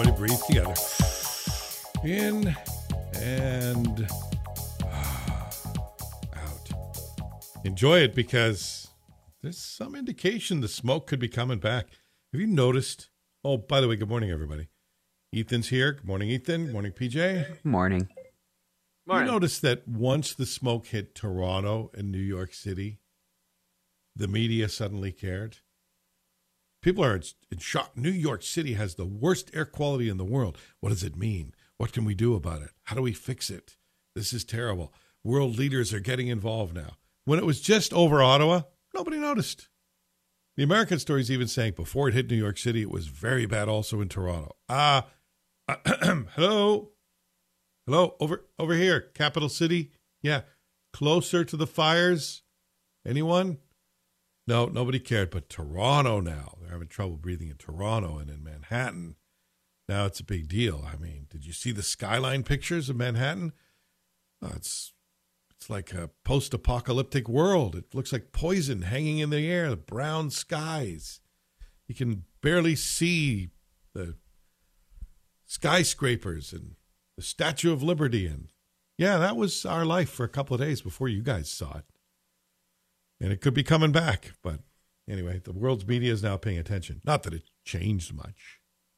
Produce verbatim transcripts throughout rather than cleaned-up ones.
Everybody breathe together. In and out. Enjoy it because there's some indication the smoke could be coming back. Have you noticed? Oh, by the way, good morning, everybody. Ethan's here. Good morning, Ethan. Good morning, P J. Morning. Morning. You noticed that once the smoke hit Toronto and New York City, the media suddenly cared? People are in shock. New York City has the worst air quality in the world. What does it mean? What can we do about it? How do we fix it? This is terrible. World leaders are getting involved now. When it was just over Ottawa, nobody noticed. The American Story is even saying before it hit New York City, it was very bad also in Toronto. Ah, uh, hello? Hello? Over over here, capital city? Yeah. Closer to the fires? Anyone? No, nobody cared. But Toronto now, they're having trouble breathing in Toronto and in Manhattan. Now it's a big deal. I mean, did you see the skyline pictures of Manhattan? Oh, it's it's like a post-apocalyptic world. It looks like poison hanging in the air, the brown skies. You can barely see the skyscrapers and the Statue of Liberty. And yeah, that was our life for a couple of days before you guys saw it. And it could be coming back. But anyway, the world's media is now paying attention. Not that it changed much.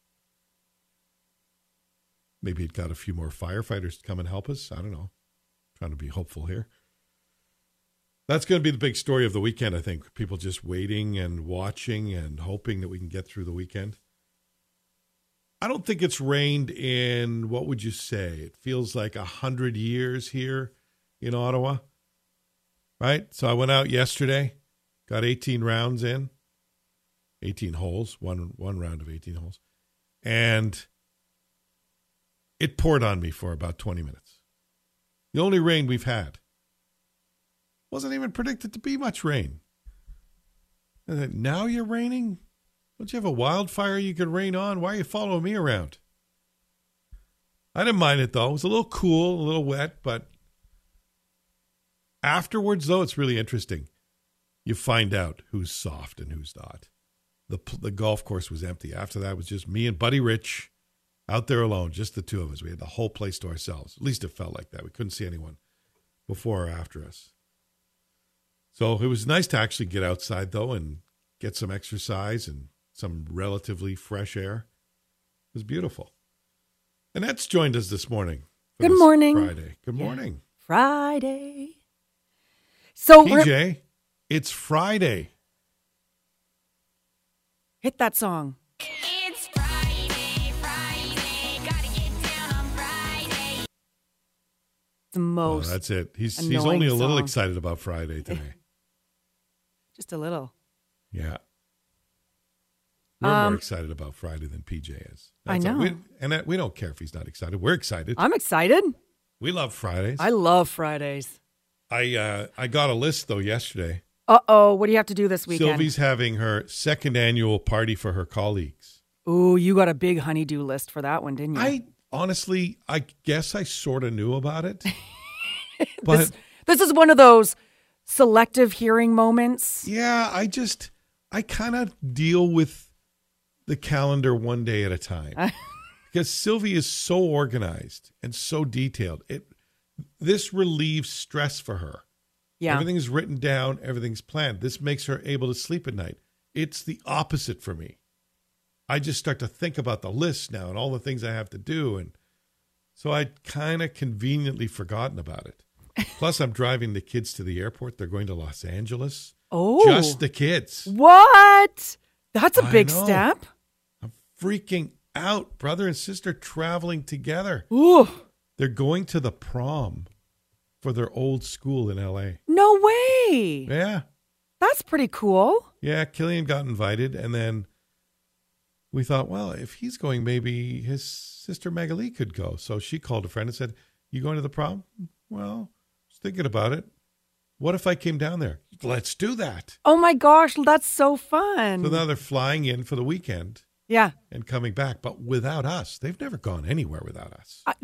Maybe it got a few more firefighters to come and help us. I don't know. Trying to be hopeful here. That's going to be the big story of the weekend, I think. People just waiting and watching and hoping that we can get through the weekend. I don't think it's rained in, what would you say? It feels like a hundred years here in Ottawa. Right? So I went out yesterday, got eighteen rounds in, eighteen holes, one one round of eighteen holes. And it poured on me for about twenty minutes. The only rain we've had. Wasn't even predicted to be much rain. And then, now you're raining? Don't you have a wildfire you could rain on? Why are you following me around? I didn't mind it, though. It was a little cool, a little wet, but afterwards, though, it's really interesting. You find out who's soft and who's not. The the golf course was empty. After that, it was just me and Buddy Rich out there alone, just the two of us. We had the whole place to ourselves. At least it felt like that. We couldn't see anyone before or after us. So it was nice to actually get outside, though, and get some exercise and some relatively fresh air. It was beautiful. Annette's joined us this morning. Good morning. Friday. Good morning. Yeah. Friday. So P J, it's Friday. Hit that song. It's Friday, Friday, gotta get down on Friday. The most. Oh, that's it. He's he's annoying only a little song. excited about Friday today. Just a little. Yeah. We're Um, more excited about Friday than P J is. I That's all. know. We, and that, we don't care if he's not excited. We're excited. I'm excited. We love Fridays. I love Fridays. I uh, I got a list, though, yesterday. Uh-oh. What do you have to do this weekend? Sylvie's having her second annual party for her colleagues. Ooh, you got a big honeydew list for that one, didn't you? I honestly, I guess I sort of knew about it. But this, this is one of those selective hearing moments. yeah, I just, I kind of deal with the calendar one day at a time. Because Sylvie is so organized and so detailed. It This relieves stress for her. Yeah. Everything's written down. Everything's planned. This makes her able to sleep at night. It's the opposite for me. I just start to think about the list now and all the things I have to do. And so I'd kind of conveniently forgotten about it. Plus, I'm driving the kids to the airport. They're going to Los Angeles. Oh. Just the kids. What? That's a I big know. step. I'm freaking out. Brother and sister traveling together. Ooh. They're going to the prom for their old school in L A. No way. Yeah. That's pretty cool. Yeah, Killian got invited, and then we thought, well, if he's going, maybe his sister Magali could go. So she called a friend and said, you going to the prom? Well, I was thinking about it. What if I came down there? Let's do that. Oh my gosh, that's so fun. So now they're flying in for the weekend Yeah. and coming back. But without us, they've never gone anywhere without us. Uh,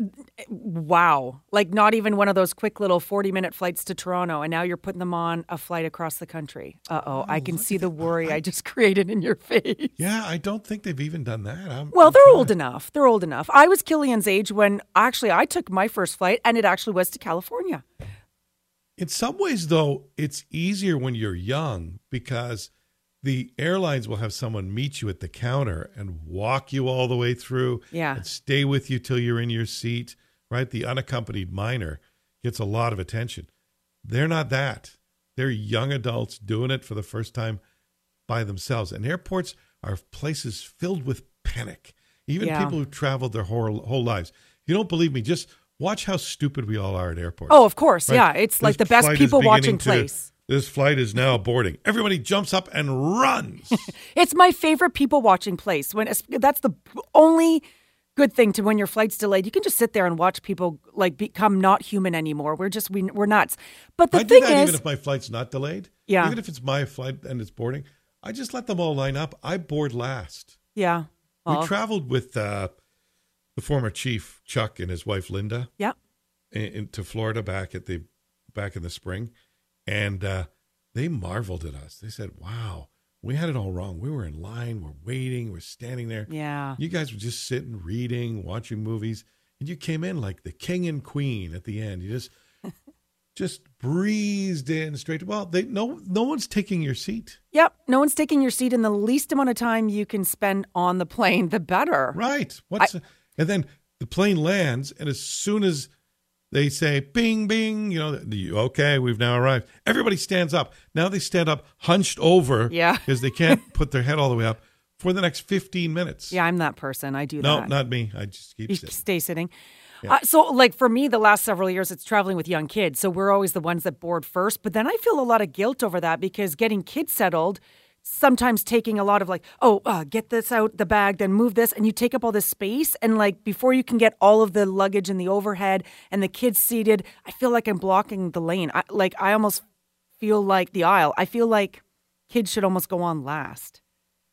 wow. Like not even one of those quick little forty-minute flights to Toronto, and now you're putting them on a flight across the country. Uh-oh. Oh, I can look see at the that. worry I- I just created in your face. Yeah, I don't think they've even done that. I'm, Well, I'm they're trying old to- enough. They're old enough. I was Killian's age when actually I took my first flight, and it actually was to California. In some ways, though, it's easier when you're young because the airlines will have someone meet you at the counter and walk you all the way through Yeah. and stay with you till you're in your seat, right? The unaccompanied minor gets a lot of attention. They're not that. They're young adults doing it for the first time by themselves. And airports are places filled with panic. Even Yeah. people who traveled their whole, whole lives. If you don't believe me, just watch how stupid we all are at airports. Oh, of course. Right? Yeah. It's like This the best flight is people watching beginning to- place. This flight is now boarding. Everybody jumps up and runs. It's my favorite people watching place. When it's- that's the only good thing to when your flight's delayed. You can just sit there and watch people like become not human anymore. We're just we, we're nuts. But the I do thing that is, even if my flight's not delayed. Yeah. Even if it's my flight and it's boarding, I just let them all line up. I board last. yeah, We well, traveled with uh, the former chief Chuck and his wife Linda yeah, in, in- to Florida back at the back in the spring, and uh, they marveled at us. They said, "Wow, we had it all wrong. We were in line. We're waiting. We're standing there. yeah. You guys were just sitting, reading, watching movies, and you came in like the king and queen at the end. You just just breezed in straight. Well, they no no one's taking your seat, Yep. No one's taking your seat, and the least amount of time you can spend on the plane, the better. right? What's and then the plane lands, and as soon as they say "bing, bing," you know, the- okay, we've now arrived. Everybody stands up. Now they stand up, hunched over, Yeah. because they can't put their head all the way up for the next fifteen minutes. Yeah, I'm that person. I do no, that. not me. I just keep You sitting. stay sitting. Uh, so, like for me, the last several years, it's traveling with young kids. So we're always the ones that board first. But then I feel a lot of guilt over that because getting kids settled, sometimes taking a lot of like, oh, uh, get this out the bag, then move this, and you take up all this space. And like before you can get all of the luggage in the overhead and the kids seated, I feel like I'm blocking the lane. I, like I almost feel like the aisle. I feel like kids should almost go on last.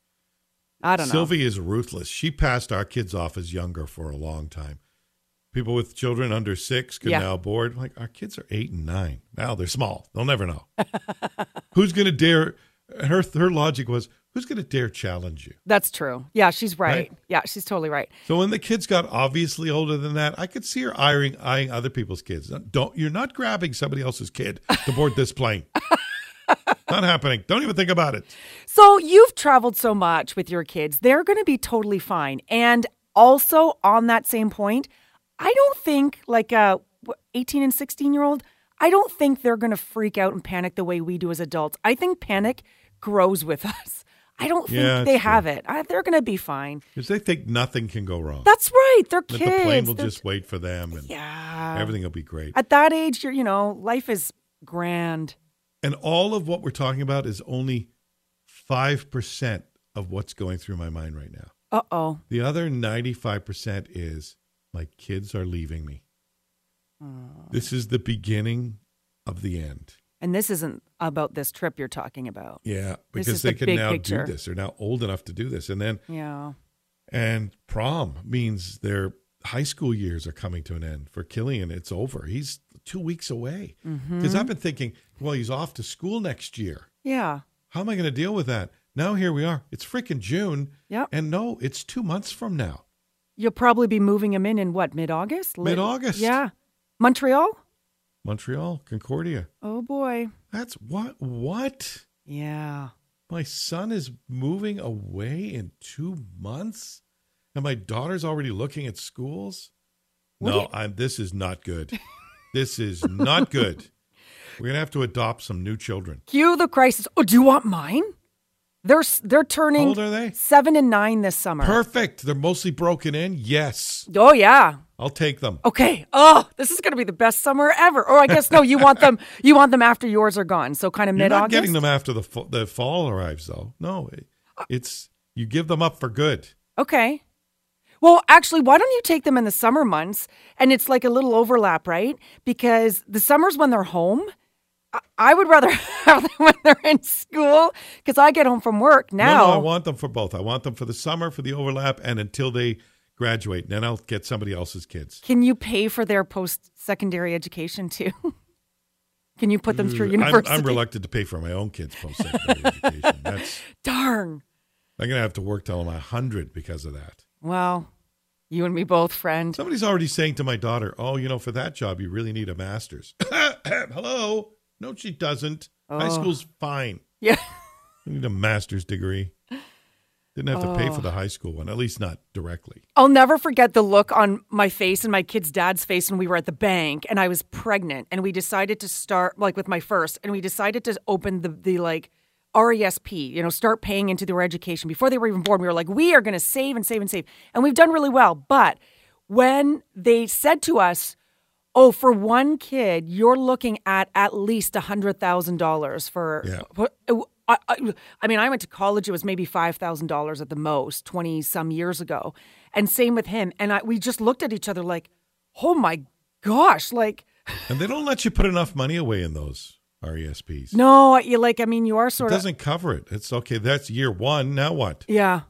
I don't know. Sylvie is ruthless. She passed our kids off as younger for a long time. People with children under six can Yeah. now board. Like, our kids are eight and nine. Now they're small. They'll never know. Who's going to dare? Her her logic was, who's going to dare challenge you? That's true. Yeah, she's right. Right? Yeah, she's totally right. So when the kids got obviously older than that, I could see her eyeing, eyeing other people's kids. Don't You're not grabbing somebody else's kid to board this plane. Not happening. Don't even think about it. So you've traveled so much with your kids. They're going to be totally fine. And also on that same point, I don't think like a what, eighteen and sixteen year old, I don't think they're going to freak out and panic the way we do as adults. I think panic grows with us. I don't think Yeah, they that's have it. I, they're going to be fine. Because they think nothing can go wrong. That's right. They're That kids. the plane will They're- just wait for them and yeah. everything will be great. At that age, you're, you know, life is grand. And all of what we're talking about is only five percent of what's going through my mind right now. Uh-oh. The other ninety-five percent is my kids are leaving me. This is the beginning of the end. And this isn't about this trip you're talking about. Yeah, This because is they the can big now picture. do this. They're now old enough to do this. And then, Yeah. and prom means their high school years are coming to an end. For Killian, it's over. He's two weeks away. Mm-hmm. Because I've been thinking, well, he's off to school next year. Yeah. How am I going to deal with that? Now here we are. It's freaking June. Yep. And no, it's two months from now. You'll probably be moving him in in what, mid-August? Li- Mid-August. Yeah. Montreal? Montreal, Concordia. Oh, boy. That's what? What? Yeah. My son is moving away in two months? And my daughter's already looking at schools? What do no, you- I'm, this is not good. This is not good. We're going to have to adopt some new children. Cue the crisis. Oh, do you want mine? They're s- they're turning How old are they? seven and nine this summer. Perfect. They're mostly broken in. Yes. Oh, yeah. I'll take them. Okay. Oh, this is going to be the best summer ever. Or I guess no, you want them. You want them after yours are gone. So kind of You're mid not August. getting them after the fa- the fall arrives, though. No, it- it's you give them up for good. Okay. Well, actually, why don't you take them in the summer months? And it's like a little overlap, right? Because the summers when they're home, I, I would rather have them when they're in school because I get home from work now. No, no, I want them for both. I want them for the summer, for the overlap, and until they graduate. Then I'll get somebody else's kids. Can you pay for their post-secondary education too? Can you put them through I'm, university? I'm reluctant to pay for my own kids' post-secondary education. That's Darn. I'm going to have to work till I'm one hundred because of that. Well, you and me both, friend. Somebody's already saying to my daughter, oh, you know, for that job, you really need a master's. Hello? No, she doesn't. Oh. High school's fine. Yeah. You need a master's degree. Didn't have to pay for Oh. the high school one, at least not directly. I'll never forget the look on my face and my kid's dad's face when we were at the bank and I was pregnant and we decided to start like with my first and we decided to open the, the like R E S P, you know, start paying into their education. Before they were even born, we were like, we are going to save and save and save. And we've done really well. But when they said to us, oh, for one kid, you're looking at at least one hundred thousand dollars for, Yeah. for I, I, I mean, I went to college. It was maybe five thousand dollars at the most, twenty some years ago. And same with him. And I, we just looked at each other like, oh my gosh, like. And they don't let you put enough money away in those R E S Ps. No, you like, I mean, you are It sort of. doesn't cover it. It's okay. That's year one. Now what? Yeah.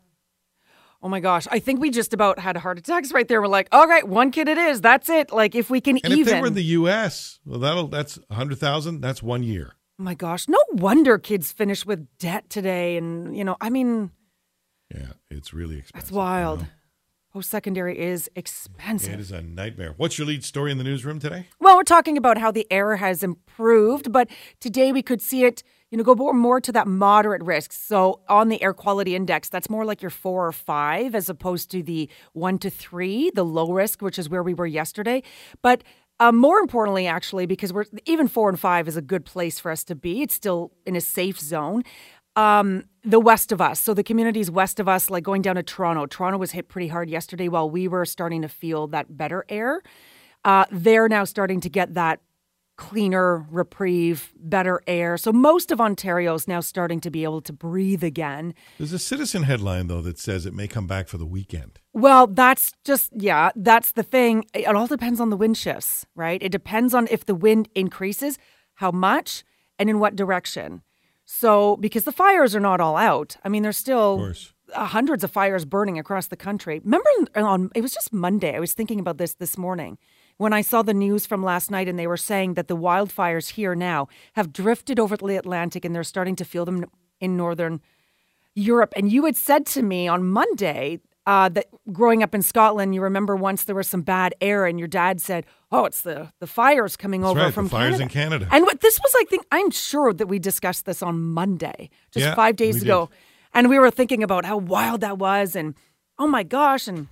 Oh my gosh. I think we just about had a heart attacks right there. We're like, all right, one kid it is. That's it. Like if we can And even. if they were in the U S, well, that'll that's one hundred thousand. That's one year. Oh my gosh. No wonder kids finish with debt today. And, you know, I mean, Yeah, it's really expensive. that's wild. you know? Post-secondary is expensive. It is a nightmare. What's your lead story in the newsroom today? Well, we're talking about how the air has improved, but today we could see it, you know, go more, more to that moderate risk. So on the air quality index, that's more like your four or five as opposed to the one to three, the low risk, which is where we were yesterday. But uh, more importantly, actually, because we're even four and five is a good place for us to be. It's still in a safe zone. Um, the west of us, so the communities west of us, like going down to Toronto. Toronto was hit pretty hard yesterday while we were starting to feel that better air. Uh, they're now starting to get that cleaner reprieve, better air. So most of Ontario is now starting to be able to breathe again. There's a Citizen headline, though, that says it may come back for the weekend. Well, that's just, yeah, that's the thing. It all depends on the wind shifts, right? It depends on if the wind increases, how much, and in what direction. So, because the fires are not all out. I mean, there's Of still course. uh, hundreds of fires burning across the country. Remember on, it was just Monday. I was thinking about this this morning when I saw the news from last night and they were saying that the wildfires here now have drifted over the Atlantic and they're starting to feel them in northern Europe. And you had said to me on Monday uh, that growing up in Scotland, you remember once there was some bad air and your dad said, oh, it's the, the fires coming That's over right, from the fires Canada. in Canada. And what this was, I think, I'm sure that we discussed this on Monday, just Yeah, five days we ago. did. And we were thinking about how wild that was and, oh my gosh. And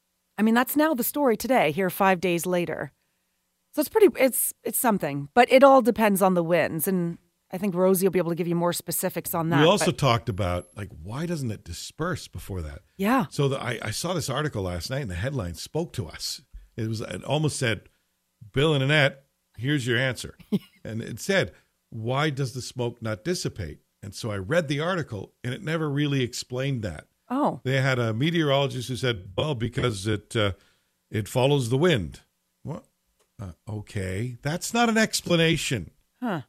I mean, that's now the story today, here five days later. So it's pretty, it's it's something. But it all depends on the winds. And I think Rosie will be able to give you more specifics on that. We also but- talked about, like, why doesn't it disperse before that? yeah. So the, I, I saw this article last night, and the headline spoke to us. It was it almost said, Bill and Annette, here's your answer. And it said, why does the smoke not dissipate? And so I read the article, and it never really explained that. Oh, They had a meteorologist who said, well, because it uh, it follows the wind. What? Uh, okay, that's not an explanation. huh.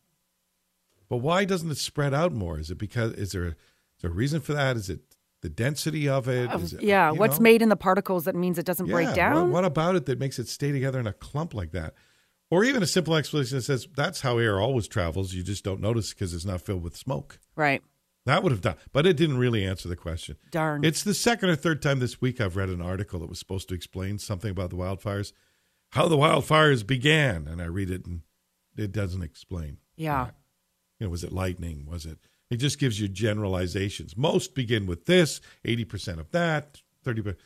But why doesn't it spread out more? Is it because, is there, is there a reason for that? Is it the density of it? Is it, yeah. you What's know? made in the particles that means it doesn't Yeah, break what- down? What, about it that makes it stay together in a clump like that? Or even a simple explanation that says that's how air always travels. You just don't notice because it's not filled with smoke. Right. That would have done, but it didn't really answer the question. Darn. It's the second or third time this week I've read an article that was supposed to explain something about the wildfires, how the wildfires began, and I read it and it doesn't explain. yeah. You know, was it lightning? Was it? It just gives you generalizations. Most begin with this, eighty percent of that, thirty percent.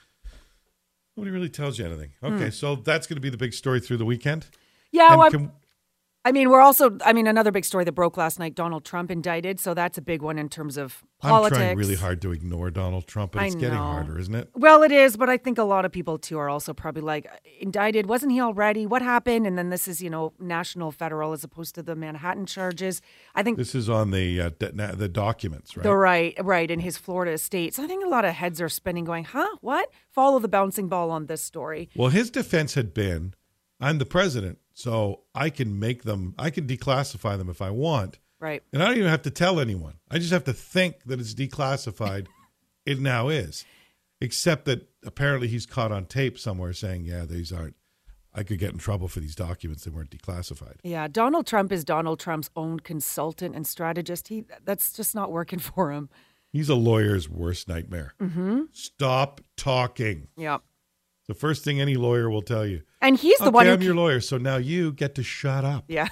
Nobody really tells you anything. Okay, so that's going to be the big story through the weekend. Yeah. And Well, can- I mean, we're also, I mean, another big story that broke last night, Donald Trump indicted. So that's a big one in terms of politics. I'm trying really hard to ignore Donald Trump, but I it's getting know. harder, isn't it? Well, it is, but I think a lot of people too are also probably like, indicted, wasn't he already? What happened? And then this is, you know, national, federal as opposed to the Manhattan charges. I think This is on the uh, d- na- the documents, right? the right, right, in his Florida estate. So I think a lot of heads are spinning going, huh, what? Follow the bouncing ball on this story. Well, his defense had been, I'm the president, So I can make them, I can declassify them if I want. Right. And I don't even have to tell anyone. I just have to think that it's declassified. It now is. Except that apparently he's caught on tape somewhere saying, yeah, these aren't, I could get in trouble for these documents that weren't declassified. Yeah, Donald Trump is Donald Trump's own consultant and strategist. He That's just not working for him. He's a lawyer's worst nightmare. Mm-hmm. Stop talking. Yeah. The first thing any lawyer will tell you. And he's the okay, one who... I'm your lawyer, so now you get to shut up. Yeah.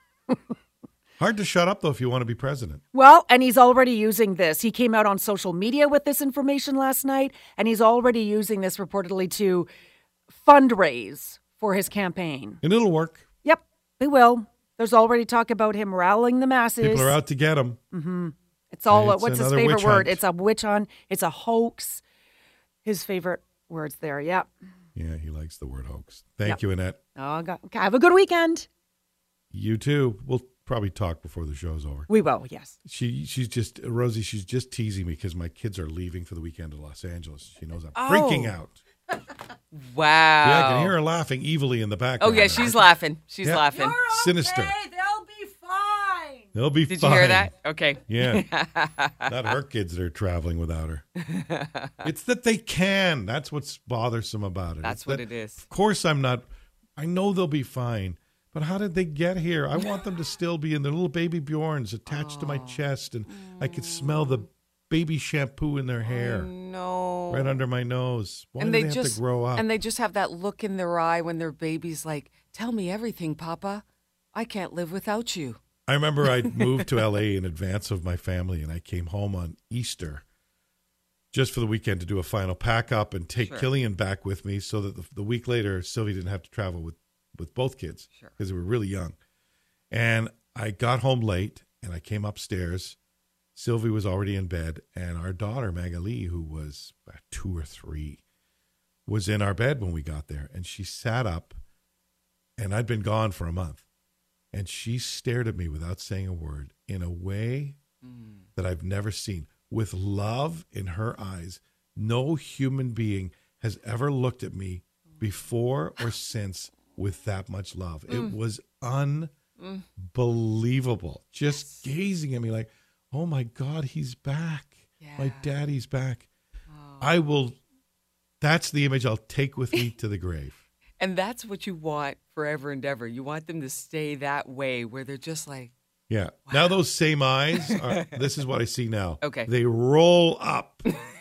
Hard to shut up, though, if you want to be president. Well, and he's already using this. He came out on social media with this information last night, and he's already using this reportedly to fundraise for his campaign. And it'll work. Yep, it will. There's already talk about him rallying the masses. People are out to get him. Mm-hmm. It's all, It's what's his another favorite witch word? hunt. It's a witch hunt. It's a hoax. His favorite words there, yeah. Yeah, he likes the word hoax. Thank Yep. you, Annette. Oh, God. Okay, have a good weekend. You too. We'll probably talk before the show's over. We will, yes. She, she's just, Rosie, she's just teasing me because my kids are leaving for the weekend to Los Angeles. She knows I'm Oh. freaking out. Wow. Yeah, I can hear her laughing evilly in the Oh, background. yeah, she's laughing. She's Yeah. laughing. Sinister. They'll be fine. They'll be Did fine. you hear that? Okay. Yeah. Not her kids that are traveling without her. It's that they can. That's what's bothersome about it. That's It's what that- it is. Of course I'm not. I know they'll be fine. But how did they get here? I want them to still be in their little baby Bjorns attached to my chest, and I could smell the baby shampoo in their hair No. right under my nose. Why and do they, they, have just to grow up? and they just have that look in their eye when their baby's like, "Tell me everything, Papa. I can't live without you." I remember I moved to L A in advance of my family, and I came home on Easter just for the weekend to do a final pack up and take Sure. Killian back with me so that the, the week later, Sylvie didn't have to travel with, with both kids Sure. because they were really young. And I got home late, and I came upstairs. Sylvie was already in bed, and our daughter, Magali, who was uh, two or three, was in our bed when we got there. And she sat up, and I'd been gone for a month. And she stared at me without saying a word in a way Mm. that I've never seen, with love in her eyes. No human being has ever looked at me before or since with that much love. It was unbelievable. Just gazing at me like, oh my God, he's back. My Yeah. daddy's back. Oh. I will, that's the image I'll take with me to the grave. And that's what you want forever and ever. You want them to stay that way where they're just like, Yeah. Now those same eyes, are, this is what I see now. Okay. They roll up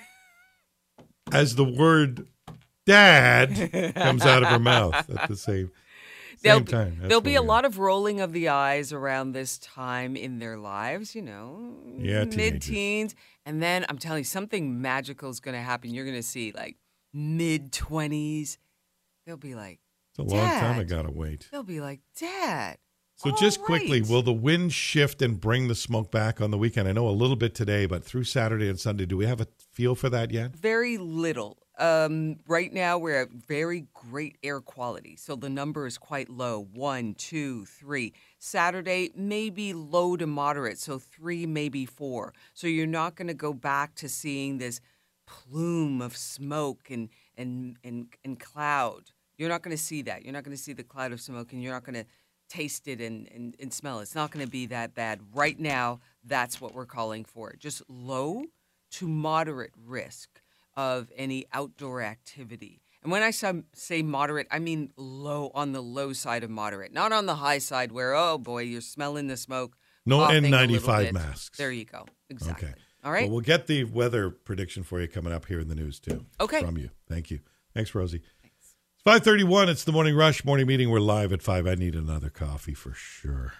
as the word dad comes out of her mouth at the same, there'll same be, time. That's there'll be what a we lot of rolling of the eyes around this time in their lives, you know, Yeah, teenagers. mid-teens. And then I'm telling you, something magical is going to happen. You're going to see like mid-twenties. They'll be like, It's a long time I Dad. got to wait. they'll be like, Dad. So all just quickly, right." will the wind shift and bring the smoke back on the weekend? I know a little bit today, but through Saturday and Sunday, do we have a feel for that yet? Very little. Um, right now, we're at very great air quality. So the number is quite low. One, two, three. Saturday, maybe low to moderate. So three, maybe four. So you're not going to go back to seeing this plume of smoke and, and, and, and cloud. You're not going to see that. You're not going to see the cloud of smoke, and you're not going to taste it and, and, and smell it. It's not going to be that bad. Right now, that's what we're calling for. Just low to moderate risk of any outdoor activity. And when I some- say moderate, I mean low, on the low side of moderate, not on the high side where, oh boy, you're smelling the smoke. No coughing a N little ninety-five bit. masks. There you go. Exactly. Okay. All right. Well, we'll get the weather prediction for you coming up here in the news, too. Okay. From you. Thank you. Thanks, Rosie. It's five thirty-one. It's the Morning Rush morning meeting. We're live at five. I need another coffee for sure.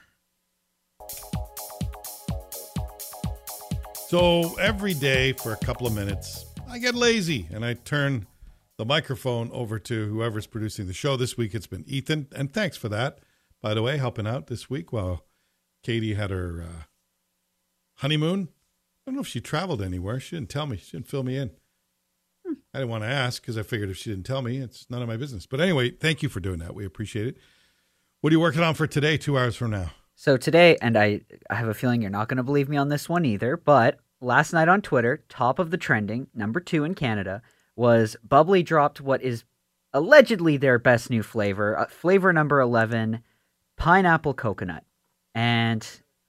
So every day for a couple of minutes, I get lazy and I turn the microphone over to whoever's producing the show. This week it's been Ethan, and thanks for that, by the way, helping out this week while Katie had her uh, honeymoon. I don't know if she traveled anywhere. She didn't tell me. She didn't fill me in. I didn't want to ask because I figured if she didn't tell me, it's none of my business. But anyway, thank you for doing that. We appreciate it. What are you working on for today, two hours from now? So today, and I, I have a feeling you're not going to believe me on this one either, but last night on Twitter, top of the trending, number two in Canada, was Bubbly dropped what is allegedly their best new flavor, uh, flavor number eleven, pineapple coconut. And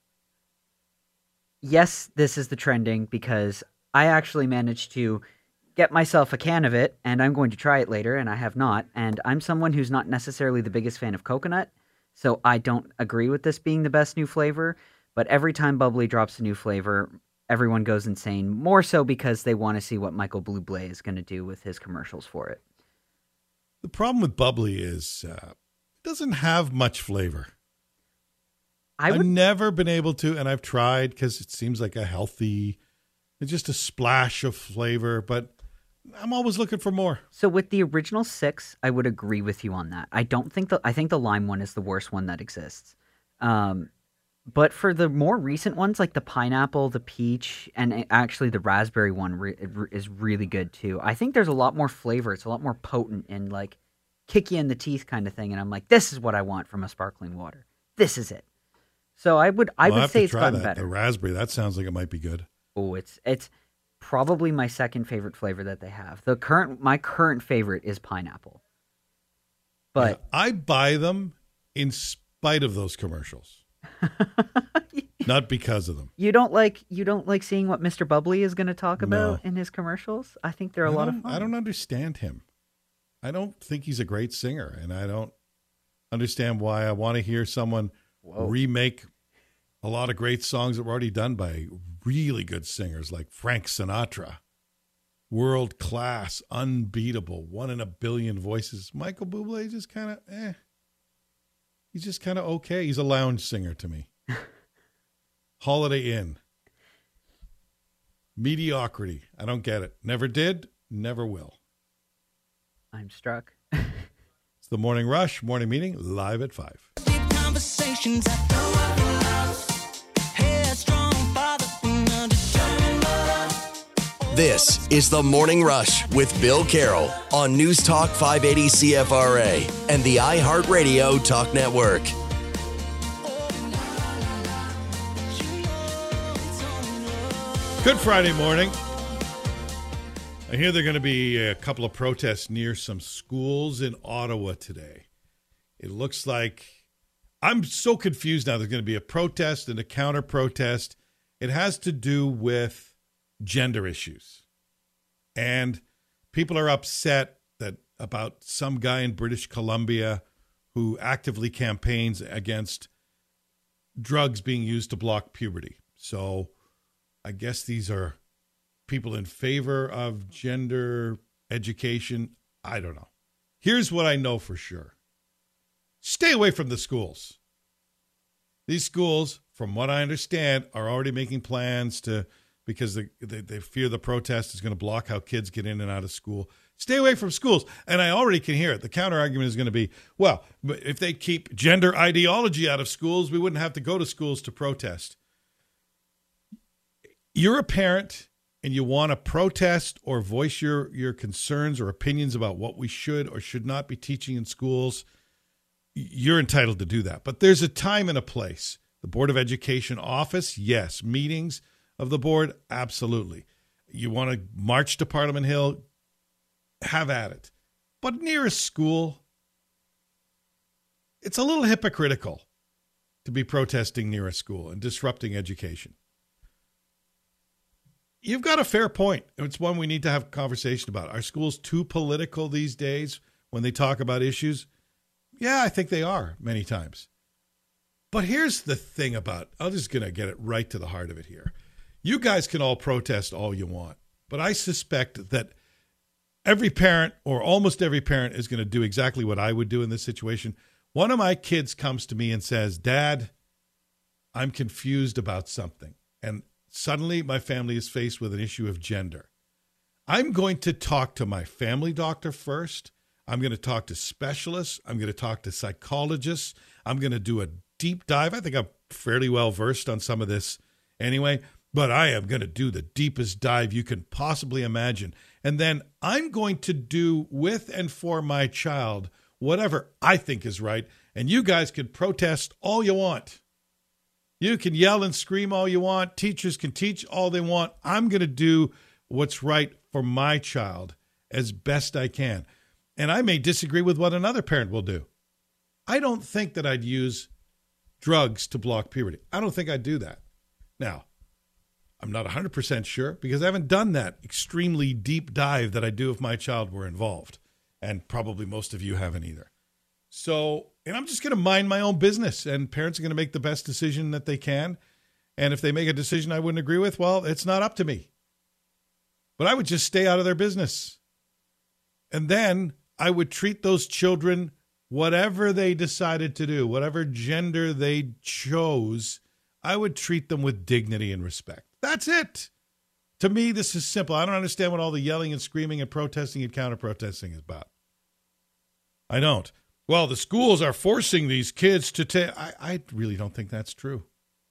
yes, this is the trending because I actually managed to get myself a can of it, and I'm going to try it later, and I have not. And I'm someone who's not necessarily the biggest fan of coconut, so I don't agree with this being the best new flavor. But every time Bubbly drops a new flavor, everyone goes insane, more so because they want to see what Michael Bublé is going to do with his commercials for it. The problem with Bubbly is uh, it doesn't have much flavor. I would... I've never been able to, and I've tried because it seems like a healthy, it's just a splash of flavor, but I'm always looking for more. So with the original six, I would agree with you on that. I don't think the I think the lime one is the worst one that exists. Um, but for the more recent ones, like the pineapple, the peach, and actually the raspberry one re- is really good too. I think there's a lot more flavor. It's a lot more potent and like kick you in the teeth kind of thing. And I'm like, this is what I want from a sparkling water. This is it. So I would I Well, I would have say to it's try gotten that. better. The raspberry, that sounds like it might be good. Oh, it's it's probably my second favorite flavor that they have. The current my current favorite is pineapple. But Yeah, I buy them in spite of those commercials. Not because of them. you don't like you don't like seeing what Mister Bubbly is going to talk about No. in his commercials? I think they're a I lot of don't- fun. I don't understand him. I don't think he's a great singer, and I don't understand why I want to hear someone Whoa. remake a lot of great songs that were already done by really good singers like Frank Sinatra. World class, unbeatable, one in a billion voices. Michael Bublé just kind of, eh. He's just kind of okay. He's a lounge singer to me. Holiday Inn. Mediocrity. I don't get it. Never did, never will. I'm struck. It's the Morning Rush, morning meeting, live at five. Conversations after headstrong father This is the Morning Rush with Bill Carroll on News Talk five eighty C F R A and the iHeartRadio Talk Network. Good Friday morning. I hear there are going to be a couple of protests near some schools in Ottawa today. It looks like, I'm so confused now. There's going to be a protest and a counter protest. It has to do with gender issues. And people are upset that about some guy in British Columbia who actively campaigns against drugs being used to block puberty. So I guess these are people in favor of gender education. I don't know. Here's what I know for sure. Stay away from the schools. These schools, from what I understand, are already making plans to, because they, they, they fear the protest is going to block how kids get in and out of school. Stay away from schools. And I already can hear it. The counter argument is going to be, well, if they keep gender ideology out of schools, we wouldn't have to go to schools to protest. You're a parent and you want to protest or voice your, your concerns or opinions about what we should or should not be teaching in schools, you're entitled to do that. But there's a time and a place. The Board of Education office, yes. Meetings of the board, absolutely. You want to march to Parliament Hill, have at it. But near a school, it's a little hypocritical to be protesting near a school and disrupting education. You've got a fair point. It's one we need to have a conversation about. Are schools too political these days when they talk about issues? Yeah, I think they are many times. But here's the thing about, I'm just going to get it right to the heart of it here. You guys can all protest all you want, but I suspect that every parent or almost every parent is going to do exactly what I would do in this situation. One of my kids comes to me and says, Dad, I'm confused about something. And suddenly my family is faced with an issue of gender. I'm going to talk to my family doctor first. I'm going to talk to specialists. I'm going to talk to psychologists. I'm going to do a deep dive. I think I'm fairly well versed on some of this anyway, but I am going to do the deepest dive you can possibly imagine. And then I'm going to do with and for my child whatever I think is right. And you guys can protest all you want. You can yell and scream all you want. Teachers can teach all they want. I'm going to do what's right for my child as best I can. And I may disagree with what another parent will do. I don't think that I'd use drugs to block puberty. I don't think I'd do that. Now, I'm not one hundred percent sure because I haven't done that extremely deep dive that I do if my child were involved. And probably most of you haven't either. So, and I'm just going to mind my own business, and parents are going to make the best decision that they can. And if they make a decision I wouldn't agree with, well, it's not up to me. But I would just stay out of their business. And then I would treat those children, whatever they decided to do, whatever gender they chose, I would treat them with dignity and respect. That's it. To me, this is simple. I don't understand what all the yelling and screaming and protesting and counter-protesting is about. I don't. Well, the schools are forcing these kids to take. I, I really don't think that's true.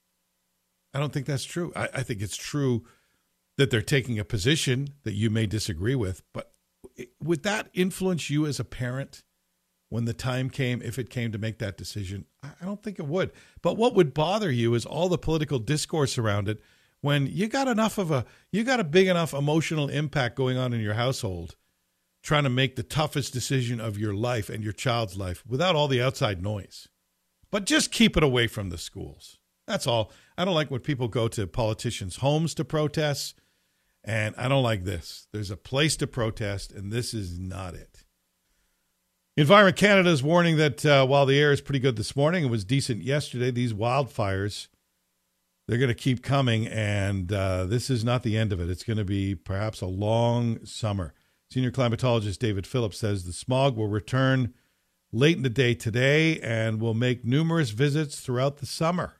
I don't think that's true. I, I think it's true that they're taking a position that you may disagree with, but would that influence you as a parent when the time came, if it came to make that decision? I don't think it would. But what would bother you is all the political discourse around it when you got enough of a, you got a big enough emotional impact going on in your household trying to make the toughest decision of your life and your child's life without all the outside noise. But just keep it away from the schools. That's all. I don't like when people go to politicians' homes to protest, and I don't like this. There's a place to protest, and this is not it. Environment Canada is warning that uh, while the air is pretty good this morning, it was decent yesterday, these wildfires, they're going to keep coming, and uh, this is not the end of it. It's going to be perhaps a long summer. Senior climatologist David Phillips says the smog will return late in the day today and will make numerous visits throughout the summer.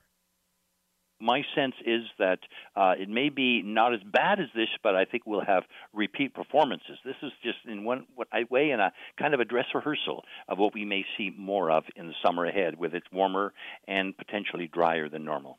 My sense is that uh, it may be not as bad as this, but I think we'll have repeat performances. This is just in one way in a kind of a dress rehearsal of what we may see more of in the summer ahead, with it's warmer and potentially drier than normal.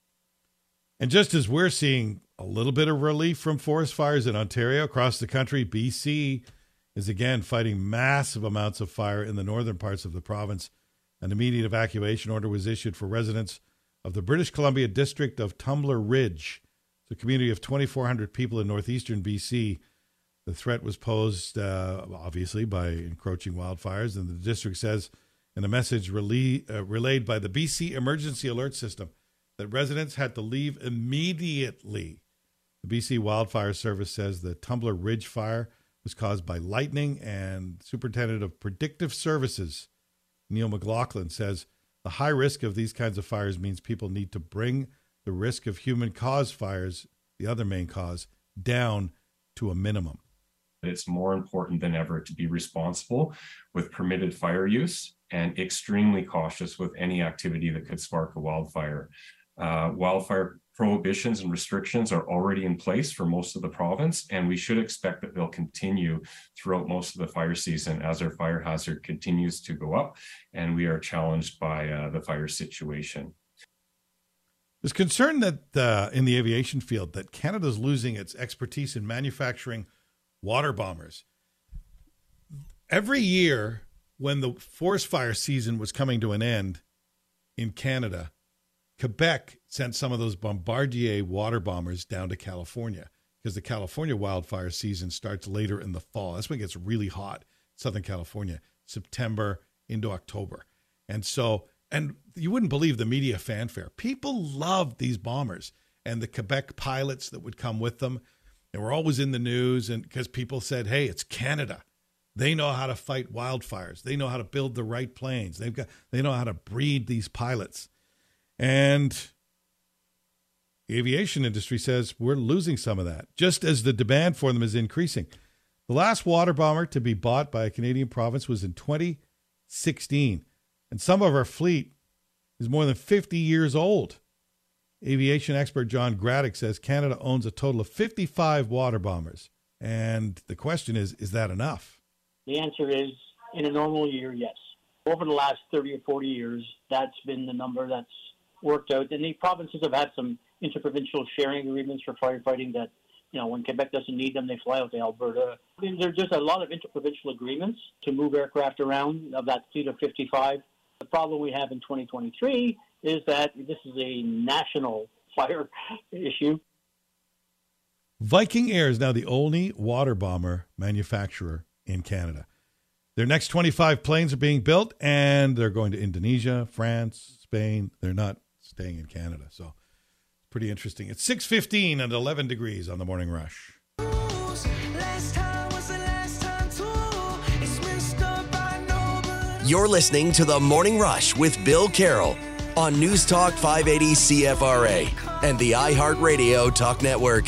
And just as we're seeing a little bit of relief from forest fires in Ontario, across the country, B C is again fighting massive amounts of fire in the northern parts of the province. An immediate evacuation order was issued for residents of the British Columbia district of Tumbler Ridge. It's a community of twenty-four hundred people in northeastern B C. The threat was posed, uh, obviously, by encroaching wildfires, and the district says in a message relay, uh, relayed by the B C Emergency Alert System that residents had to leave immediately. The B C Wildfire Service says the Tumbler Ridge fire was caused by lightning, and Superintendent of Predictive Services, Neil McLaughlin, says the high risk of these kinds of fires means people need to bring the risk of human-caused fires, the other main cause, down to a minimum. It's more important than ever to be responsible with permitted fire use and extremely cautious with any activity that could spark a wildfire. Uh, wildfire prohibitions and restrictions are already in place for most of the province, and we should expect that they'll continue throughout most of the fire season as our fire hazard continues to go up and we are challenged by uh, the fire situation. There's concern that uh, in the aviation field that Canada's losing its expertise in manufacturing water bombers. Every year when the forest fire season was coming to an end in Canada, Quebec sent some of those Bombardier water bombers down to California because the California wildfire season starts later in the fall. That's when it gets really hot in Southern California, September into October. And so, and you wouldn't believe the media fanfare. People loved these bombers and the Quebec pilots that would come with them. They were always in the news, and because people said, hey, it's Canada. They know how to fight wildfires. They know how to build the right planes. They've got, they know how to breed these pilots. And the aviation industry says we're losing some of that, just as the demand for them is increasing. The last water bomber to be bought by a Canadian province was in twenty sixteen, and some of our fleet is more than fifty years old. Aviation expert John Graddick says Canada owns a total of fifty-five water bombers, and the question is, is that enough? The answer is, in a normal year, yes. Over the last thirty or forty years, that's been the number that's worked out. And the provinces have had some interprovincial sharing agreements for firefighting that, you know, when Quebec doesn't need them, they fly out to Alberta. I mean, there's just a lot of interprovincial agreements to move aircraft around of that fleet of fifty-five. The problem we have in twenty twenty-three is that this is a national fire issue. Viking Air is now the only water bomber manufacturer in Canada. Their next twenty-five planes are being built, and they're going to Indonesia, France, Spain. They're not staying in Canada. So pretty interesting. It's six fifteen and eleven degrees on the Morning Rush. You're listening to the Morning Rush with Bill Carroll on News Talk five eighty C F R A and the iHeartRadio Talk Network.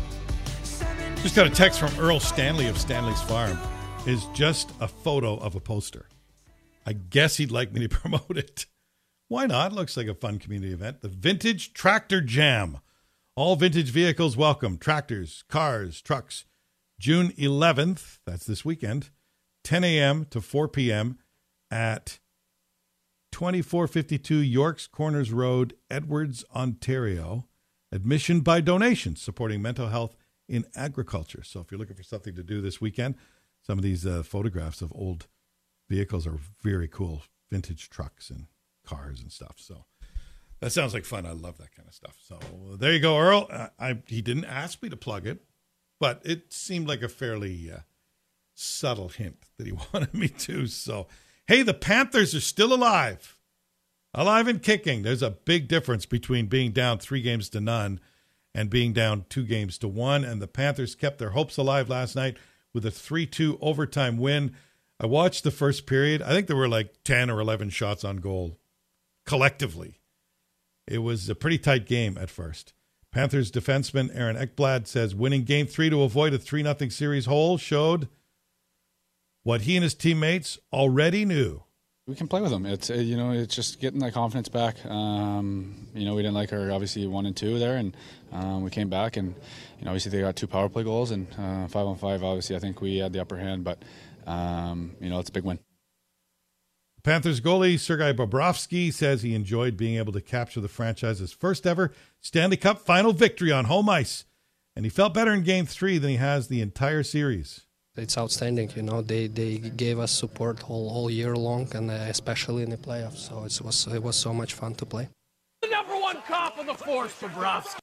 Just got a text from Earl Stanley of Stanley's Farm. Is just a photo of a poster. I guess he'd like me to promote it. Why not? Looks like a fun community event. The Vintage Tractor Jam. All vintage vehicles welcome. Tractors, cars, trucks. June eleventh, that's this weekend, ten a.m. to four p.m. at twenty-four fifty-two York's Corners Road, Edwards, Ontario. Admission by donation, supporting mental health in agriculture. So if you're looking for something to do this weekend, some of these uh, photographs of old vehicles are very cool, vintage trucks and cars and stuff. So that sounds like fun. I love that kind of stuff. So there you go, Earl. Uh, I, he didn't ask me to plug it, but it seemed like a fairly uh, subtle hint that he wanted me to. So, hey, the Panthers are still alive. Alive and kicking. There's a big difference between being down three games to none and being down two games to one. And the Panthers kept their hopes alive last night with a three two overtime win. I watched the first period. I think there were like ten or eleven shots on goal collectively. It was a pretty tight game at first. Panthers defenseman Aaron Ekblad says winning game three to avoid a three nothing series hole showed what he and his teammates already knew. We can play with them. It's, uh, you know, it's just getting that confidence back. Um, you know, we didn't like our, obviously, one and two there, and um, we came back, and, you know, obviously they got two power play goals, and uh, five on five, obviously, I think we had the upper hand, but, um, you know, it's a big win. Panthers goalie Sergei Bobrovsky says he enjoyed being able to capture the franchise's first ever Stanley Cup final victory on home ice, and he felt better in game three than he has the entire series. It's outstanding, you know. They they gave us support all, all year long, and uh, especially in the playoffs. So it was it was so much fun to play. The number one cop on the force, Bobrovsky.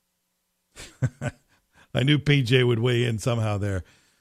I knew P J would weigh in somehow there.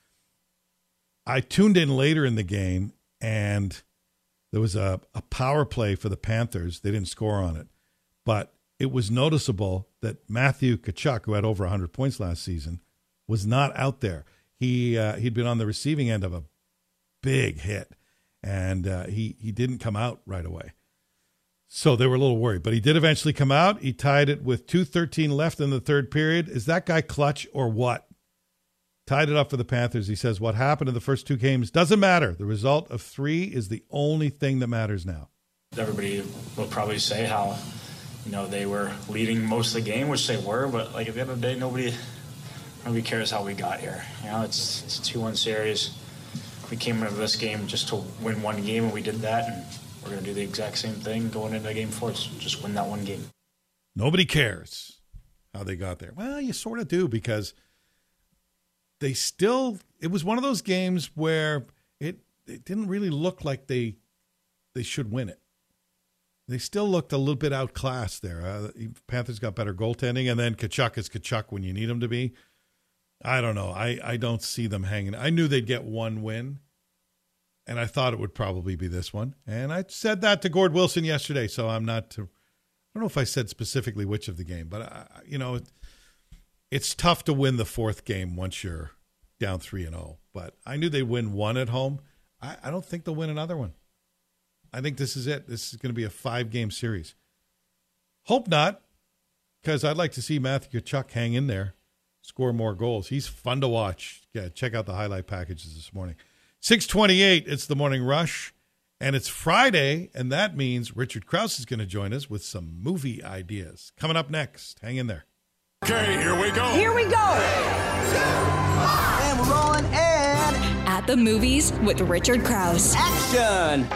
I tuned in later in the game, and there was a, a power play for the Panthers. They didn't score on it, but it was noticeable that Matthew Tkachuk, who had over one hundred points last season, was not out there. He uh, he'd been on the receiving end of a big hit, and uh, he he didn't come out right away. So they were a little worried, but he did eventually come out. He tied it with two thirteen left in the third period. Is that guy clutch or what? Tied it up for the Panthers. He says what happened in the first two games doesn't matter. The result of three is the only thing that matters now. Everybody will probably say how, you know, they were leading most of the game, which they were, but like at the end of the day, nobody. Nobody cares how we got here. You know, it's, it's a two one series. We came into this game just to win one game, and we did that, and we're going to do the exact same thing going into game four. So just win that one game. Nobody cares how they got there. Well, you sort of do, because they still – it was one of those games where it, it didn't really look like they they should win it. They still looked a little bit outclassed there. Uh, Panthers got better goaltending, and then Tkachuk is Tkachuk when you need him to be. I don't know. I, I don't see them hanging. I knew they'd get one win, and I thought it would probably be this one. And I said that to Gord Wilson yesterday, so I'm not to, I don't know if I said specifically which of the game, but, I, you know, it, it's tough to win the fourth game once you're down three and oh. But I knew they'd win one at home. I, I don't think they'll win another one. I think this is it. This is going to be a five-game series. Hope not, because I'd like to see Matthew Tkachuk hang in there. Score more goals. He's fun to watch. Yeah, check out the highlight packages this morning. six twenty-eight, it's the Morning Rush, and it's Friday, and that means Richard Krause is going to join us with some movie ideas. Coming up next. Hang in there. Okay, here we go. Here we go. And we're rolling and At the Movies with Richard Krause. action.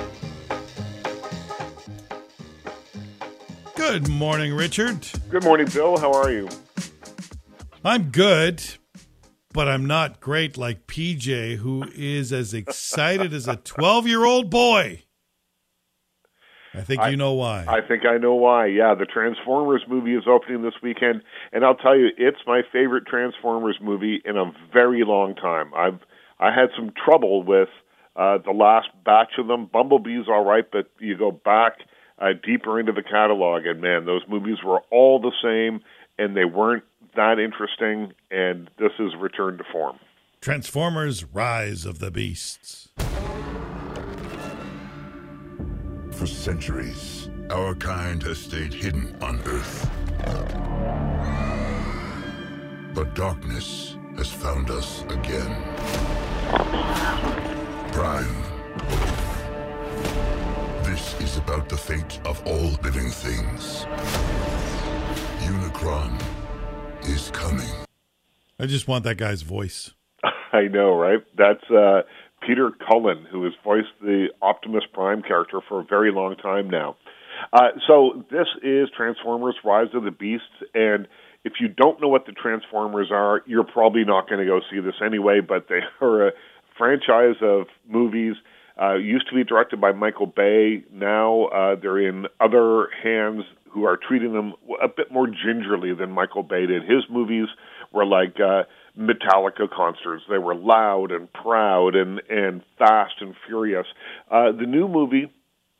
Good morning, Richard. Good morning, Bill. How are you? I'm good, but I'm not great like P J, who is as excited as a twelve-year-old boy. I think I, you know why. I think I know why. Yeah, the Transformers movie is opening this weekend, and I'll tell you, it's my favorite Transformers movie in a very long time. I've I had some trouble with uh, the last batch of them. Bumblebee's all right, but you go back uh, deeper into the catalog, and man, those movies were all the same, and they weren't that interesting, and this is return to form. Transformers: Rise of the Beasts. For centuries, our kind has stayed hidden on Earth. But darkness has found us again. Prime. This is about the fate of all living things. Unicron is coming. I just want that guy's voice. I know, right? That's uh, Peter Cullen, who has voiced the Optimus Prime character for a very long time now. Uh, so this is Transformers: Rise of the Beasts, and if you don't know what the Transformers are, you're probably not going to go see this anyway, but they are a franchise of movies. Uh, used to be directed by Michael Bay. Now uh, they're in other hands who are treating them a bit more gingerly than Michael Bay did. His movies were like uh, Metallica concerts. They were loud and proud and, and fast and furious. Uh, the new movie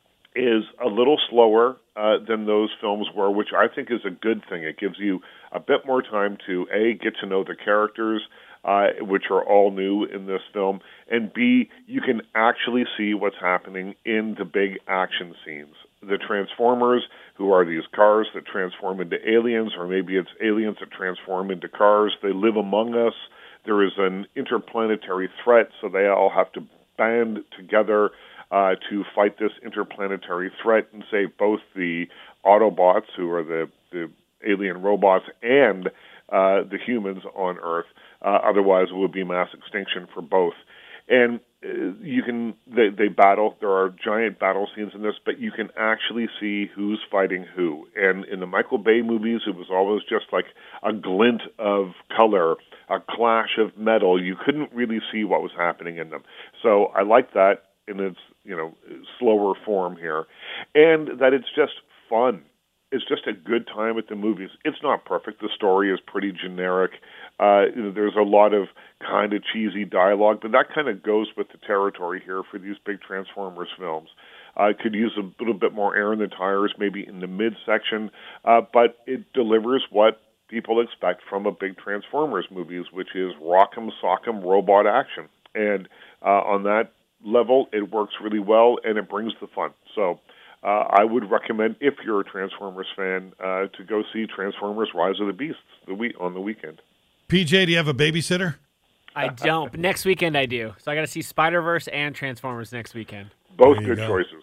is a little slower uh, than those films were, which I think is a good thing. It gives you a bit more time to, A, get to know the characters, uh, which are all new in this film, and B, you can actually see what's happening in the big action scenes. The Transformers, who are these cars that transform into aliens, or maybe it's aliens that transform into cars, they live among us. There is an interplanetary threat, so they all have to band together uh, to fight this interplanetary threat and save both the Autobots, who are the, the alien robots, and uh, the humans on Earth. Uh, otherwise, it would be mass extinction for both. And uh, you can they, they battle. There are giant battle scenes in this, but you can actually see who's fighting who. And in the Michael Bay movies, it was always just like a glint of color, a clash of metal. You couldn't really see what was happening in them. So I like that in its you know slower form here, and that it's just fun. It's just a good time at the movies. It's not perfect. The story is pretty generic. Uh, you know, there's a lot of kind of cheesy dialogue, but that kind of goes with the territory here for these big Transformers films. Uh, could use a little bit more air in the tires, maybe in the midsection, uh, but it delivers what people expect from a big Transformers movies, which is rock'em sock'em robot action. And uh, on that level, it works really well, and it brings the fun. So uh, I would recommend, if you're a Transformers fan, uh, to go see Transformers: Rise of the Beasts the week on the weekend. P J, do you have a babysitter? I don't, but next weekend I do. So I got to see Spider-Verse and Transformers next weekend. Both good go. choices.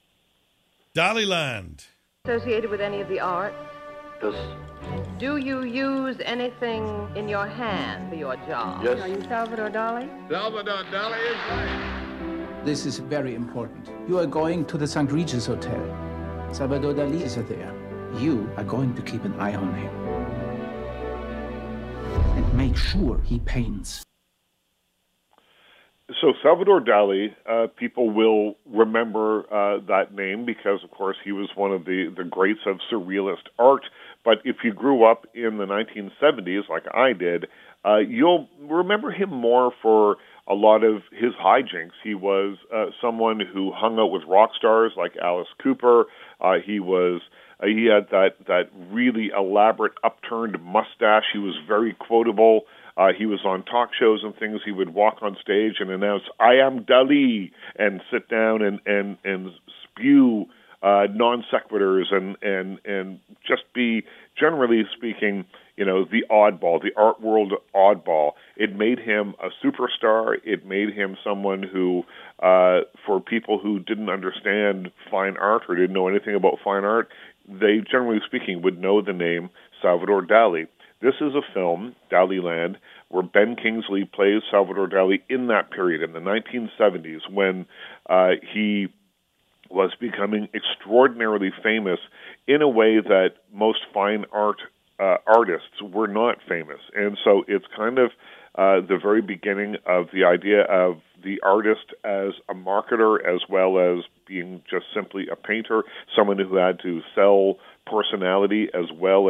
Dollyland. Associated with any of the art? Yes. Do you use anything in your hand for your job? Yes. Are you Salvador Dali? Salvador Dali is right. This is very important. You are going to the Saint Regis Hotel. Salvador Dali is there. You are going to keep an eye on him. And make sure he paints. So Salvador Dali, uh, people will remember uh, that name because, of course, he was one of the, the greats of surrealist art. But if you grew up in the nineteen seventies, like I did, uh, you'll remember him more for a lot of his hijinks. He was uh, someone who hung out with rock stars like Alice Cooper. Uh, he was uh, he had that, that really elaborate upturned mustache. He was very quotable. Uh, he was on talk shows and things. He would walk on stage and announce, "I am Dali," and sit down and, and, and spew uh, non sequiturs and, and, and just be, generally speaking, you know, the oddball, the art world oddball. It made him a superstar. It made him someone who, uh, for people who didn't understand fine art or didn't know anything about fine art, they, generally speaking, would know the name Salvador Dali. This is a film, Daliland, where Ben Kingsley plays Salvador Dali in that period, in the nineteen seventies, when uh, he was becoming extraordinarily famous in a way that most fine art uh, artists were not famous. And so it's kind of uh, the very beginning of the idea of the artist as a marketer as well as being just simply a painter, someone who had to sell personality as well as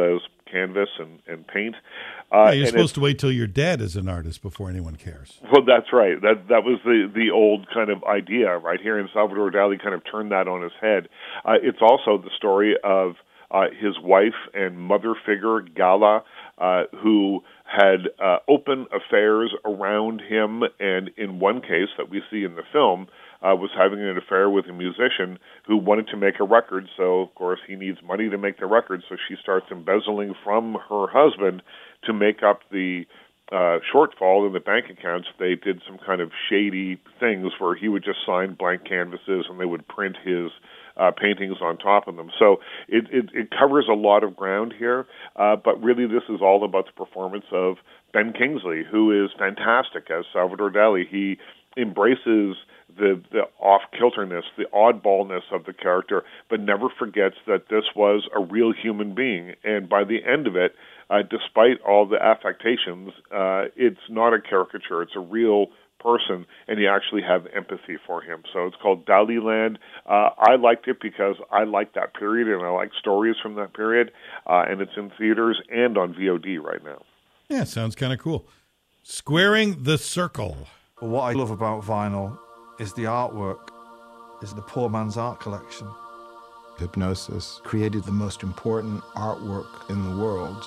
canvas and, and paint. Yeah, Uh, you're and supposed to wait till you're dead as an artist before anyone cares. Well, that's right. That that was the, the old kind of idea, right here. And Salvador Dali kind of turned that on his head. Uh, it's also the story of uh, his wife and mother figure, Gala, uh, who had uh, open affairs around him, and in one case that we see in the film, uh, was having an affair with a musician who wanted to make a record. So, of course, he needs money to make the record, so she starts embezzling from her husband to make up the uh, shortfall in the bank accounts. They did some kind of shady things where he would just sign blank canvases and they would print his uh, paintings on top of them. So it, it, it covers a lot of ground here, uh, but really this is all about the performance of Ben Kingsley, who is fantastic as Salvador Dali. He embraces the the off-kilterness, the oddballness of the character, but never forgets that this was a real human being. And by the end of it, uh, despite all the affectations, uh, it's not a caricature. It's a real person, and you actually have empathy for him. So it's called Dali Land. Uh, I liked it because I like that period, and I like stories from that period, uh, and it's in theaters and on V O D right now. Yeah, sounds kind of cool. Squaring the Circle. What I love about vinyl is the artwork, is the poor man's art collection. Hipgnosis created the most important artwork in the world.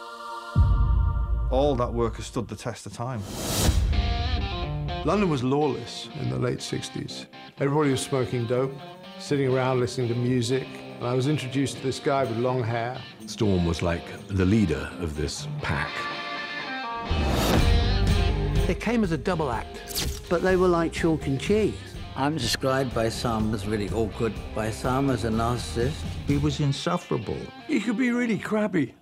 All that work has stood the test of time. London was lawless in the late sixties. Everybody was smoking dope, sitting around listening to music, and I was introduced to this guy with long hair. Storm was like the leader of this pack. They came as a double act, but they were like chalk and cheese. I'm described by some as really awkward, by some as a narcissist. He was insufferable. He could be really crabby.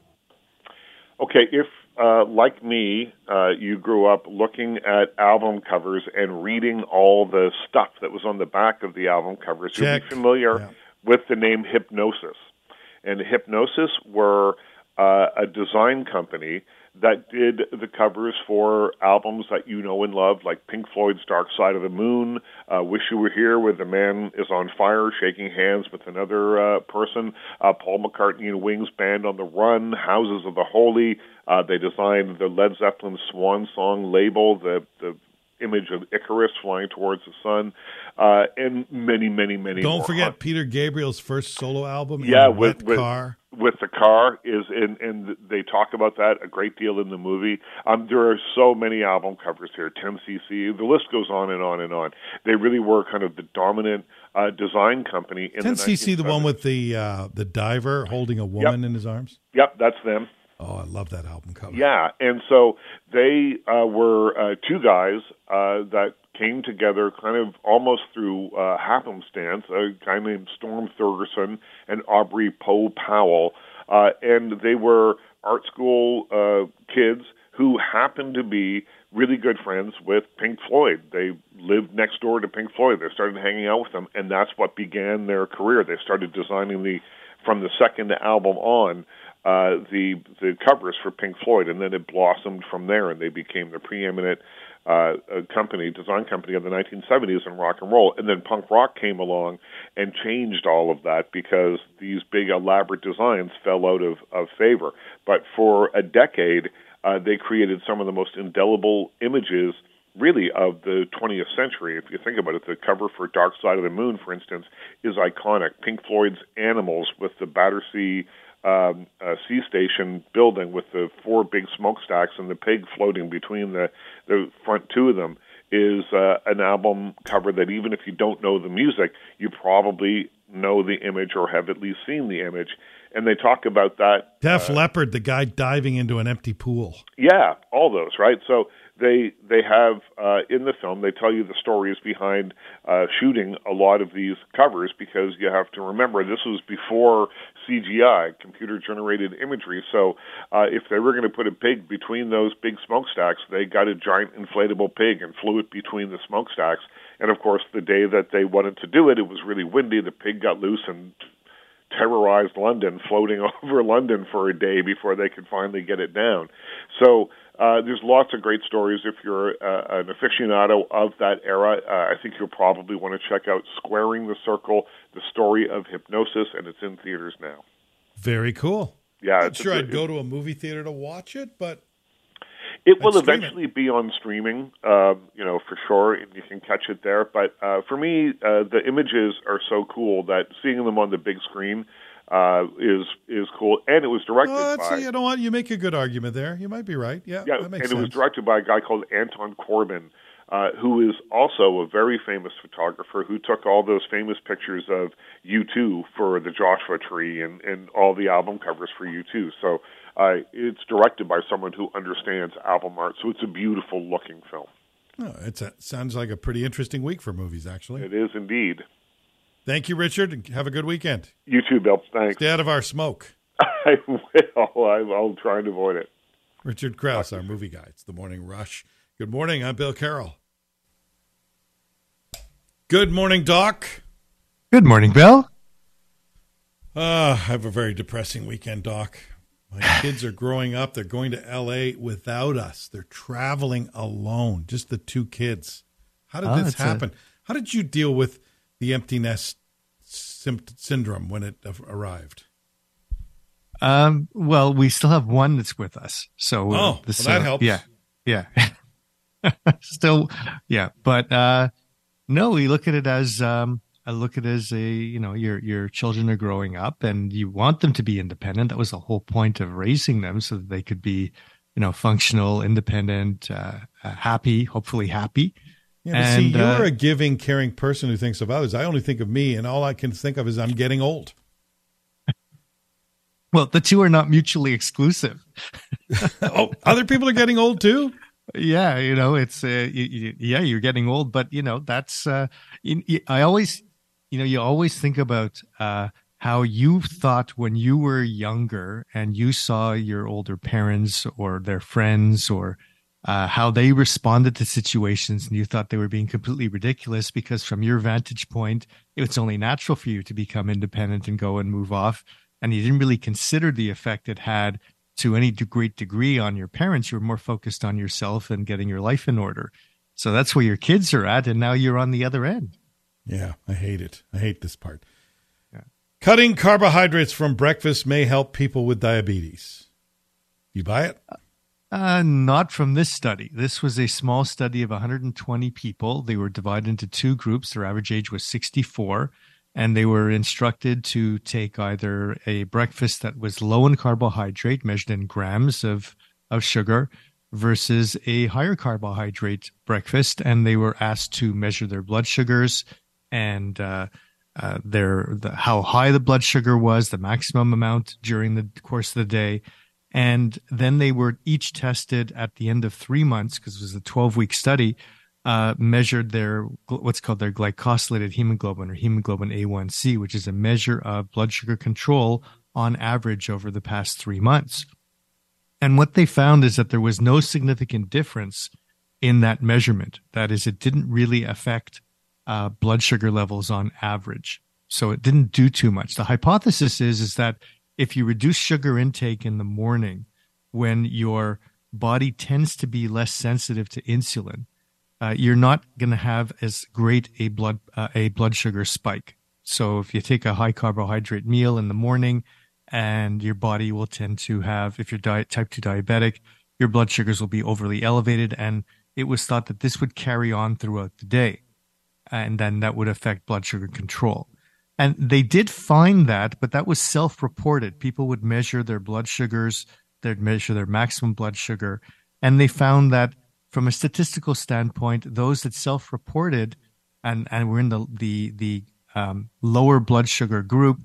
Okay, if, uh, like me, uh, you grew up looking at album covers and reading all the stuff that was on the back of the album covers, Check. you'll be familiar Yeah. with the name Hipgnosis. And Hipgnosis were uh, a design company that did the covers for albums that you know and love, like Pink Floyd's Dark Side of the Moon, uh, Wish You Were Here, where the man is on fire shaking hands with another uh, person, uh, Paul McCartney and Wings Band on the Run, Houses of the Holy. Uh, they designed the Led Zeppelin Swan Song label, the, the image of Icarus flying towards the sun, uh, and many, many, many Don't more. forget Peter Gabriel's first solo album, Yeah, In a with, Wet with Car. with the car is in, and they talk about that a great deal in the movie. Um, there are so many album covers here, ten C C. The list goes on and on and on. They really were kind of the dominant uh, design company in ten the C C, the one nineteen seventies. with the uh, the diver holding a woman in his arms. Yep, that's them. Oh, I love that album cover. Yeah, and so they uh, were uh, two guys uh, that came together kind of almost through uh, happenstance, a guy named Storm Thurgerson and Aubrey Poe Powell, uh, and they were art school uh, kids who happened to be really good friends with Pink Floyd. They lived next door to Pink Floyd. They started hanging out with them, and that's what began their career. They started designing the, from the second album on, Uh, the the covers for Pink Floyd, and then it blossomed from there, and they became the preeminent uh, uh, company, design company of the nineteen seventies in rock and roll. And then punk rock came along and changed all of that because these big elaborate designs fell out of, of favor. But for a decade, uh, they created some of the most indelible images really of the twentieth century. If you think about it, the cover for Dark Side of the Moon, for instance, is iconic. Pink Floyd's Animals with the Battersea Um, uh, Sea Station building with the four big smokestacks and the pig floating between the, the front two of them is uh, an album cover that even if you don't know the music, you probably know the image or have at least seen the image. And they talk about that. Def uh, Leppard, the guy diving into an empty pool. Yeah, all those, right? So they they have, uh, in the film, they tell you the stories behind uh, shooting a lot of these covers because you have to remember this was before C G I, computer-generated imagery. So uh, if they were going to put a pig between those big smokestacks, they got a giant inflatable pig and flew it between the smokestacks. And, of course, the day that they wanted to do it, it was really windy. The pig got loose and terrorized London, floating over London for a day before they could finally get it down. So uh, there's lots of great stories. If you're uh, an aficionado of that era, uh, I think you'll probably want to check out Squaring the Circle, the story of Hipgnosis, and it's in theaters now. Very cool. Yeah, I'm it's sure a, I'd go to a movie theater to watch it, but it will I'd stream eventually be on streaming, um, you know, for sure, and you can catch it there. But uh, for me, uh, the images are so cool that seeing them on the big screen uh, is is cool. And it was directed Oh, by... you know what? You make a good argument there. You might be right. Yeah, Yeah, that and makes it sense. was directed by a guy called Anton Corbin, uh, who is also a very famous photographer who took all those famous pictures of U two for the Joshua Tree and, and all the album covers for U two. So uh, it's directed by someone who understands album art, so it's a beautiful-looking film. Oh, it's a, sounds like a pretty interesting week for movies, actually. It is indeed. Thank you, Richard, and have a good weekend. You too, Bill. Thanks. Stay out of our smoke. I will. I, I'll try and avoid it. Richard Krause, our movie guy. It's The Morning Rush. Good morning. I'm Bill Carroll. Good morning, Doc. Good morning, Bill. Uh, I have a very depressing weekend, Doc. My kids are growing up. They're going to L A without us. They're traveling alone, just the two kids. How did Oh, this that's a- happen? How did you deal with the empty nest sim- syndrome when it arrived? Um, well, we still have one that's with us. So, uh, Oh, this, well, that uh, helps. Yeah. Yeah. Still, yeah. But, uh, no, we look at it as, um, I look at it as a, you know, your, your children are growing up and you want them to be independent. That was the whole point of raising them so that they could be, you know, functional, independent, uh, uh happy, hopefully happy. Yeah, but see, And, you're uh, a giving, caring person who thinks of others. I only think of me, and all I can think of is I'm getting old. Well, the two are not mutually exclusive. Oh, other people are getting old too? Yeah, you know, it's uh, you, you, yeah, you're getting old, but you know, that's uh, you, you, I always, you know, you always think about uh, how you thought when you were younger and you saw your older parents or their friends or uh, how they responded to situations, and you thought they were being completely ridiculous because from your vantage point, it's only natural for you to become independent and go and move off. And you didn't really consider the effect it had to any great degree on your parents. You were more focused on yourself and getting your life in order. So that's where your kids are at, and now you're on the other end. Yeah, I hate it. I hate this part. Yeah. Cutting carbohydrates from breakfast may help people with diabetes. You buy it? Uh, not from this study. This was a small study of one hundred twenty people. They were divided into two groups. Their average age was sixty-four. And they were instructed to take either a breakfast that was low in carbohydrate, measured in grams of, of sugar, versus a higher carbohydrate breakfast. And they were asked to measure their blood sugars and uh, uh, their the, how high the blood sugar was, the maximum amount during the course of the day. And then they were each tested at the end of three months, because it was a twelve-week study, Uh, measured their what's called their glycosylated hemoglobin, or hemoglobin A one C, which is a measure of blood sugar control on average over the past three months. And what they found is that there was no significant difference in that measurement. That is, it didn't really affect uh, blood sugar levels on average. So it didn't do too much. The hypothesis is, is that if you reduce sugar intake in the morning, when your body tends to be less sensitive to insulin, Uh, you're not going to have as great a blood uh, a blood sugar spike. So if you take a high carbohydrate meal in the morning, and your body will tend to have, if you're di- type two diabetic, your blood sugars will be overly elevated, and it was thought that this would carry on throughout the day, and then that would affect blood sugar control. And they did find that, but that was self-reported. People would measure their blood sugars, they'd measure their maximum blood sugar, and they found that from a statistical standpoint, those that self-reported and, and were in the the, the um, lower blood sugar group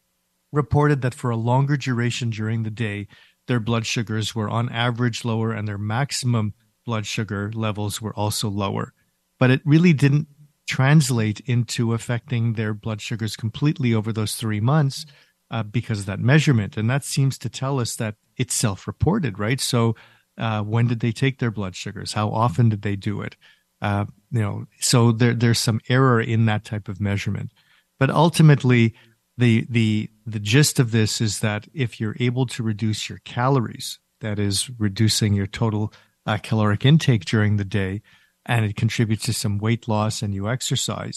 reported that for a longer duration during the day, their blood sugars were on average lower and their maximum blood sugar levels were also lower. But it really didn't translate into affecting their blood sugars completely over those three months uh, because of that measurement. And that seems to tell us that it's self-reported, right? So Uh, when did they take their blood sugars? How often did they do it? Uh, you know, so there, there's some error in that type of measurement. But ultimately, the the the gist of this is that if you're able to reduce your calories, that is, reducing your total uh, caloric intake during the day, and it contributes to some weight loss and you exercise,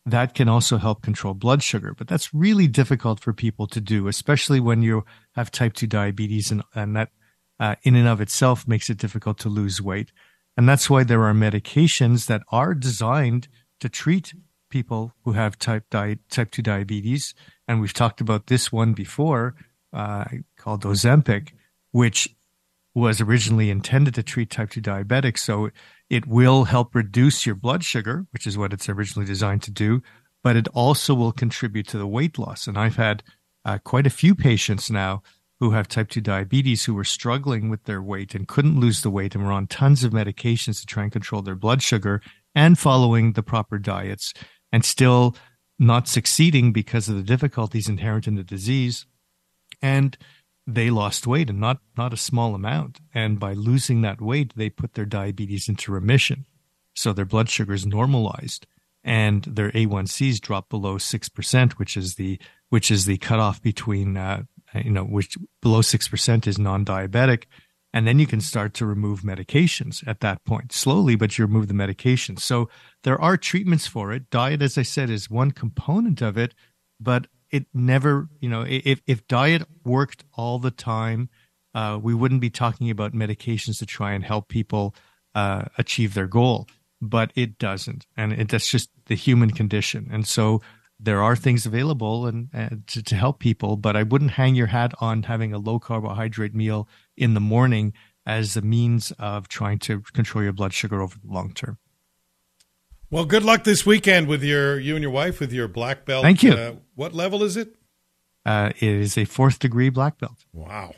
that can also help control blood sugar. But that's really difficult for people to do, especially when you have type two diabetes, and, and that uh, in and of itself makes it difficult to lose weight. And that's why there are medications that are designed to treat people who have type di- type two diabetes. And we've talked about this one before, uh, called Ozempic, which was originally intended to treat type two diabetics. So it will help reduce your blood sugar, which is what it's originally designed to do, but it also will contribute to the weight loss. And I've had uh, quite a few patients now who have type two diabetes who were struggling with their weight and couldn't lose the weight and were on tons of medications to try and control their blood sugar and following the proper diets, and still not succeeding because of the difficulties inherent in the disease. And they lost weight, and not, not a small amount. And by losing that weight, they put their diabetes into remission. So their blood sugar is normalized and their A one Cs drop below six percent, which is the, which is the cutoff between, uh, you know, which below six percent is non-diabetic. And then you can start to remove medications at that point, slowly, but you remove the medications. So there are treatments for it. Diet, as I said, is one component of it, but it never, you know, if, if diet worked all the time, uh, we wouldn't be talking about medications to try and help people uh, achieve their goal, but it doesn't. And it, that's just the human condition. And so there are things available and, and to, to help people, but I wouldn't hang your hat on having a low carbohydrate meal in the morning as a means of trying to control your blood sugar over the long term. Well, good luck this weekend with your you and your wife with your black belt. Thank you. Uh, what level is it? Uh, it is a fourth degree black belt. Wow.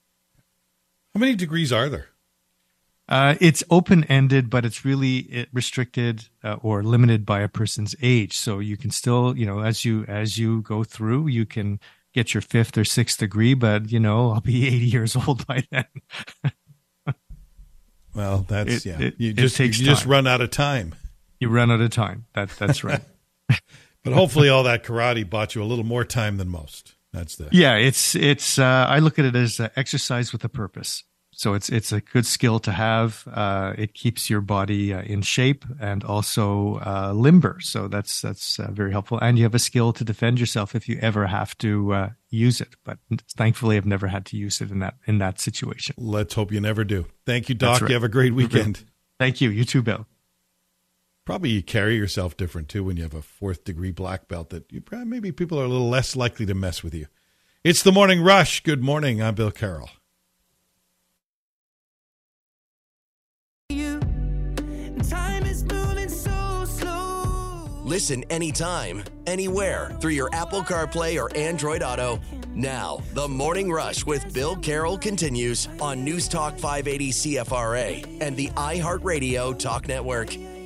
How many degrees are there? Uh, it's open-ended, but it's really restricted uh, or limited by a person's age. So you can still, you know, as you as you go through, you can get your fifth or sixth degree. But you know, I'll be eighty years old by then. Well, that's it, yeah. It, you it just takes you just time. run out of time. You run out of time. That that's right. But hopefully, all that karate bought you a little more time than most. That's the yeah. It's it's. Uh, I look at it as uh, exercise with a purpose. So it's it's a good skill to have. Uh, it keeps your body uh, in shape and also uh, limber. So that's that's uh, very helpful. And you have a skill to defend yourself if you ever have to uh, use it. But thankfully, I've never had to use it in that in that situation. Let's hope you never do. Thank you, Doc. Right. You have a great weekend. Thank you. You too, Bill. Probably you carry yourself different too when you have a fourth degree black belt. That you probably, maybe people are a little less likely to mess with you. It's the Morning Rush. Good morning. I'm Bill Carroll. Listen anytime, anywhere through your Apple CarPlay or Android Auto. Now, the Morning Rush with Bill Carroll continues on News Talk five eighty C F R A and the iHeartRadio Talk Network. You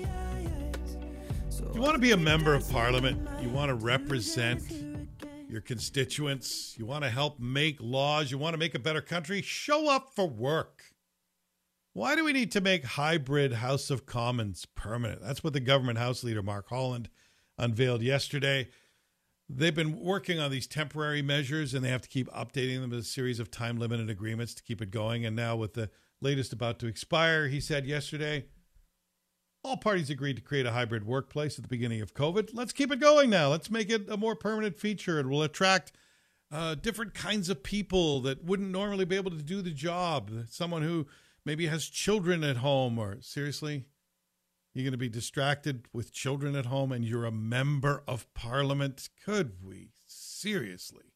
want to be a member of Parliament? You want to represent your constituents? You want to help make laws? You want to make a better country? Show up for work. Why do we need to make hybrid House of Commons permanent? That's what the government House Leader, Mark Holland, unveiled yesterday. They've been working on these temporary measures, and they have to keep updating them with a series of time-limited agreements to keep it going. And now with the latest about to expire, he said yesterday, all parties agreed to create a hybrid workplace at the beginning of COVID. Let's keep it going now. Let's make it a more permanent feature. It will attract uh, different kinds of people that wouldn't normally be able to do the job. Someone who maybe has children at home, or seriously, you're going to be distracted with children at home and you're a member of Parliament? Could we seriously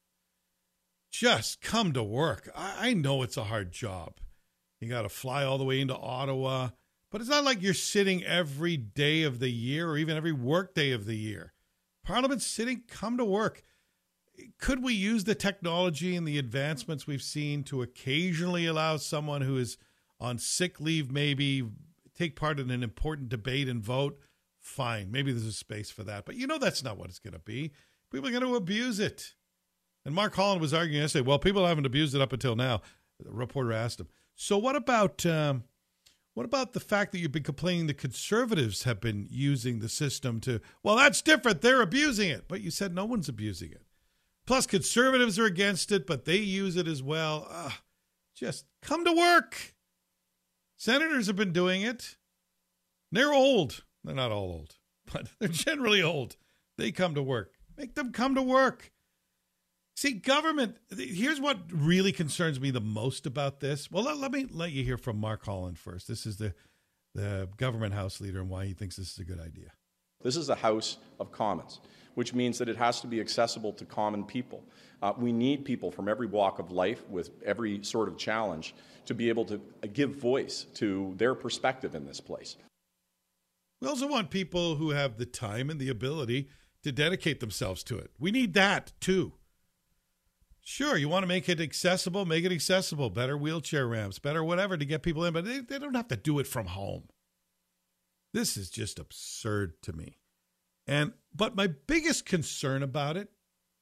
just come to work? I, I know it's a hard job. You got to fly all the way into Ottawa, but it's not like you're sitting every day of the year or even every work day of the year. Parliament's sitting, come to work. Could we use the technology and the advancements we've seen to occasionally allow someone who is on sick leave maybe take part in an important debate and vote? Fine. Maybe there's a space for that. But you know that's not what it's going to be. People are going to abuse it. And Mark Holland was arguing yesterday, well, people haven't abused it up until now. The reporter asked him, so what about um, what about the fact that you've been complaining the Conservatives have been using the system to, well, that's different. They're abusing it. But you said no one's abusing it. Plus, Conservatives are against it, but they use it as well. Uh, just come to work. Senators have been doing it. They're old. They're not all old. but they're generally old. They come to work. Make them come to work. See, government, here's what really concerns me the most about this. Well, let, let me let you hear from Mark Holland first. This is the, the government House leader and why he thinks this is a good idea. This is a House of Commons, which means that it has to be accessible to common people. Uh, we need people from every walk of life with every sort of challenge to be able to give voice to their perspective in this place. We also want people who have the time and the ability to dedicate themselves to it. We need that, too. Sure, you want to make it accessible, make it accessible. Better wheelchair ramps, better whatever to get people in, but they, they don't have to do it from home. This is just absurd to me. And but my biggest concern about it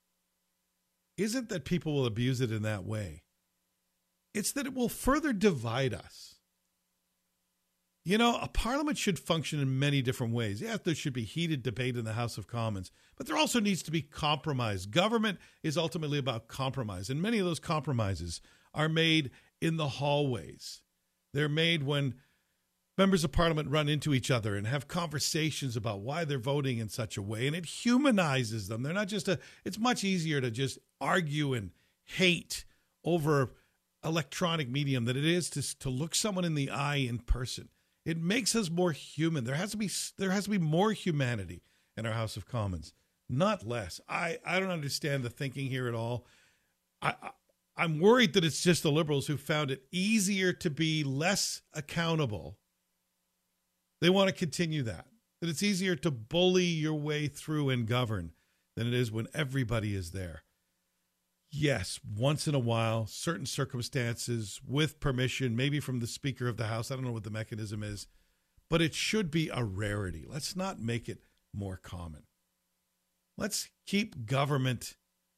isn't that people will abuse it in that way. It's that it will further divide us. You know, a parliament should function in many different ways. Yes, there should be heated debate in the House of Commons, but there also needs to be compromise. Government is ultimately about compromise, and many of those compromises are made in the hallways. They're made when members of parliament run into each other and have conversations about why they're voting in such a way, and it humanizes them. They're not just a, it's much easier to just argue and hate over electronic medium than it is to, to look someone in the eye in person. It makes us more human. There has to be there has to be more humanity in our House of Commons, not less. I, I don't understand the thinking here at all. I, I I'm worried that it's just the Liberals who found it easier to be less accountable. They want to continue that. That it's easier to bully your way through and govern than it is when everybody is there. Yes, once in a while, certain circumstances, with permission, maybe from the Speaker of the House. I don't know what the mechanism is, but it should be a rarity. Let's not make it more common. Let's keep government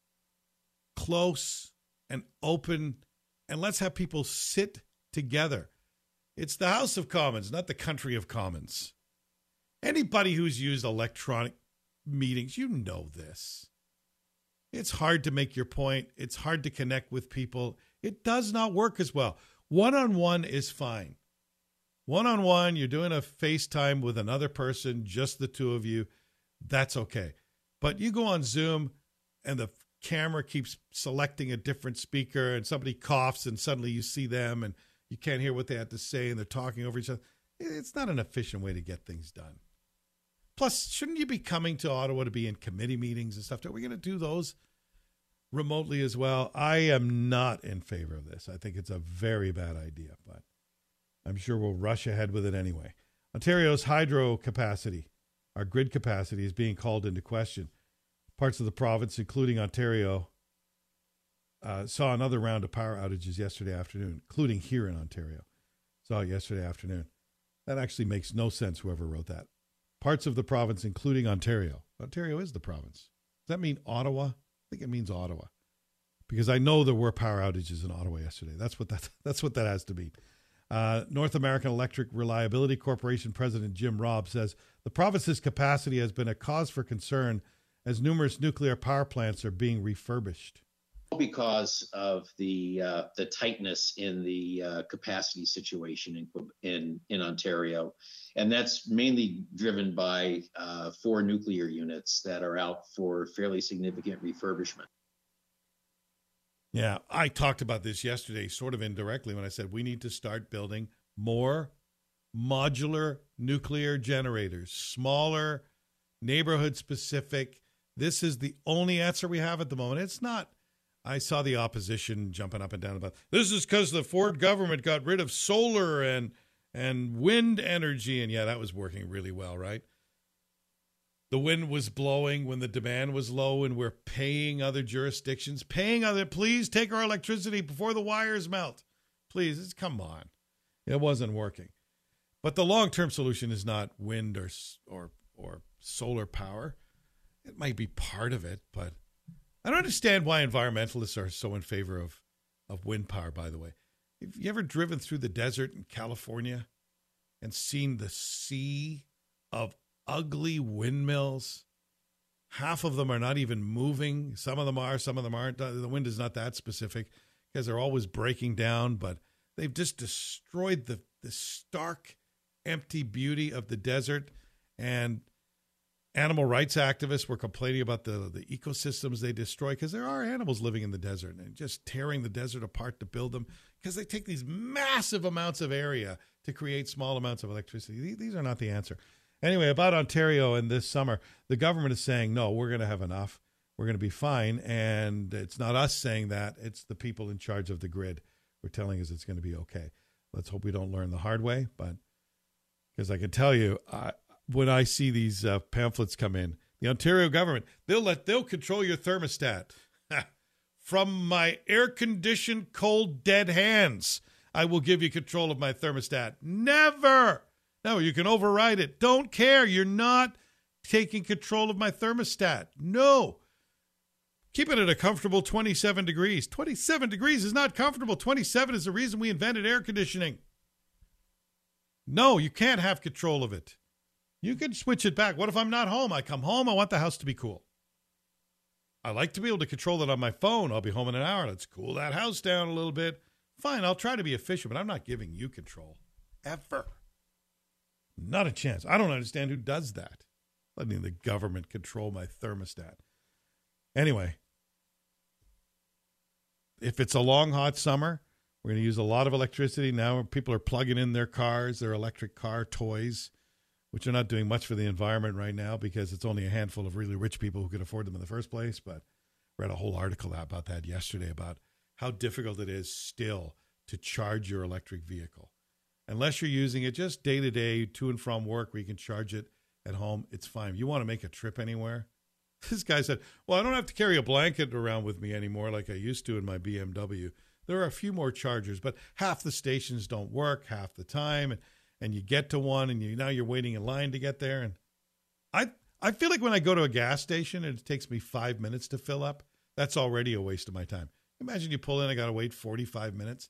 close and open, and let's have people sit together. It's the House of Commons, not the country of commons. Anybody who's used electronic meetings, you know this. It's hard to make your point. It's hard to connect with people. It does not work as well. One-on-one is fine. One-on-one, you're doing a FaceTime with another person, just the two of you. That's okay. But you go on Zoom and the camera keeps selecting a different speaker and somebody coughs and suddenly you see them and you can't hear what they have to say and they're talking over each other. It's not an efficient way to get things done. Plus, shouldn't you be coming to Ottawa to be in committee meetings and stuff? Are we going to do those remotely as well? I am not in favor of this. I think it's a very bad idea, but I'm sure we'll rush ahead with it anyway. Ontario's hydro capacity, our grid capacity, is being called into question. Parts of the province, including Ontario, uh, saw another round of power outages yesterday afternoon, including here in Ontario. Saw it yesterday afternoon. That actually makes no sense, whoever wrote that. Parts of the province, including Ontario. Ontario is the province. Does that mean Ottawa? I think it means Ottawa. Because I know there were power outages in Ottawa yesterday. That's what that, that's what that has to be. Uh, North American Electric Reliability Corporation President Jim Robb says the province's capacity has been a cause for concern as numerous nuclear power plants are being refurbished. Because of the uh, the tightness in the uh, capacity situation in, in in Ontario, and that's mainly driven by uh, four nuclear units that are out for fairly significant refurbishment. Yeah, I talked about this yesterday, sort of indirectly, when I said we need to start building more modular nuclear generators, smaller, neighborhood-specific. This is the only answer we have at the moment. It's not. I saw the opposition jumping up and down about this is because the Ford government got rid of solar and and wind energy. And yeah, that was working really well, right? The wind was blowing when the demand was low and we're paying other jurisdictions, paying other, please take our electricity before the wires melt. Please, it's, come on. It wasn't working. But the long-term solution is not wind or or or solar power. It might be part of it, but I don't understand why environmentalists are so in favor of, of wind power, by the way. Have you ever driven through the desert in California and seen the sea of ugly windmills? Half of them are not even moving. Some of them are, some of them aren't. The wind is not that specific because they're always breaking down, but they've just destroyed the, the stark, empty beauty of the desert. And animal rights activists were complaining about the, the ecosystems they destroy because there are animals living in the desert and just tearing the desert apart to build them because they take these massive amounts of area to create small amounts of electricity. These are not the answer. Anyway, about Ontario and this summer, the government is saying, no, we're going to have enough. We're going to be fine. And it's not us saying that. It's the people in charge of the grid who are telling us it's going to be okay. Let's hope we don't learn the hard way. But because I can tell you, I, when I see these uh, pamphlets come in, the Ontario government, they'll let they'll control your thermostat from my air-conditioned, cold, dead hands. I will give you control of my thermostat. Never. No, you can override it. Don't care. You're not taking control of my thermostat. No. Keep it at a comfortable twenty-seven degrees. twenty-seven degrees is not comfortable. twenty-seven is the reason we invented air conditioning. No, you can't have control of it. You can switch it back. What if I'm not home? I come home. I want the house to be cool. I like to be able to control it on my phone. I'll be home in an hour. Let's cool that house down a little bit. Fine, I'll try to be efficient, but I'm not giving you control. Ever. Not a chance. I don't understand who does that. Letting the government control my thermostat. Anyway, if it's a long, hot summer, we're going to use a lot of electricity. Now people are plugging in their cars, their electric car toys, which are not doing much for the environment right now because it's only a handful of really rich people who could afford them in the first place. But I read a whole article about that yesterday about how difficult it is still to charge your electric vehicle. Unless you're using it just day to day, to and from work, where you can charge it at home, it's fine. You want to make a trip anywhere? This guy said, well, I don't have to carry a blanket around with me anymore like I used to in my B M W. There are a few more chargers, but half the stations don't work half the time. And, and you get to one, and you now you're waiting in line to get there. And I I feel like when I go to a gas station and it takes me five minutes to fill up, that's already a waste of my time. Imagine you pull in, I got to wait forty-five minutes.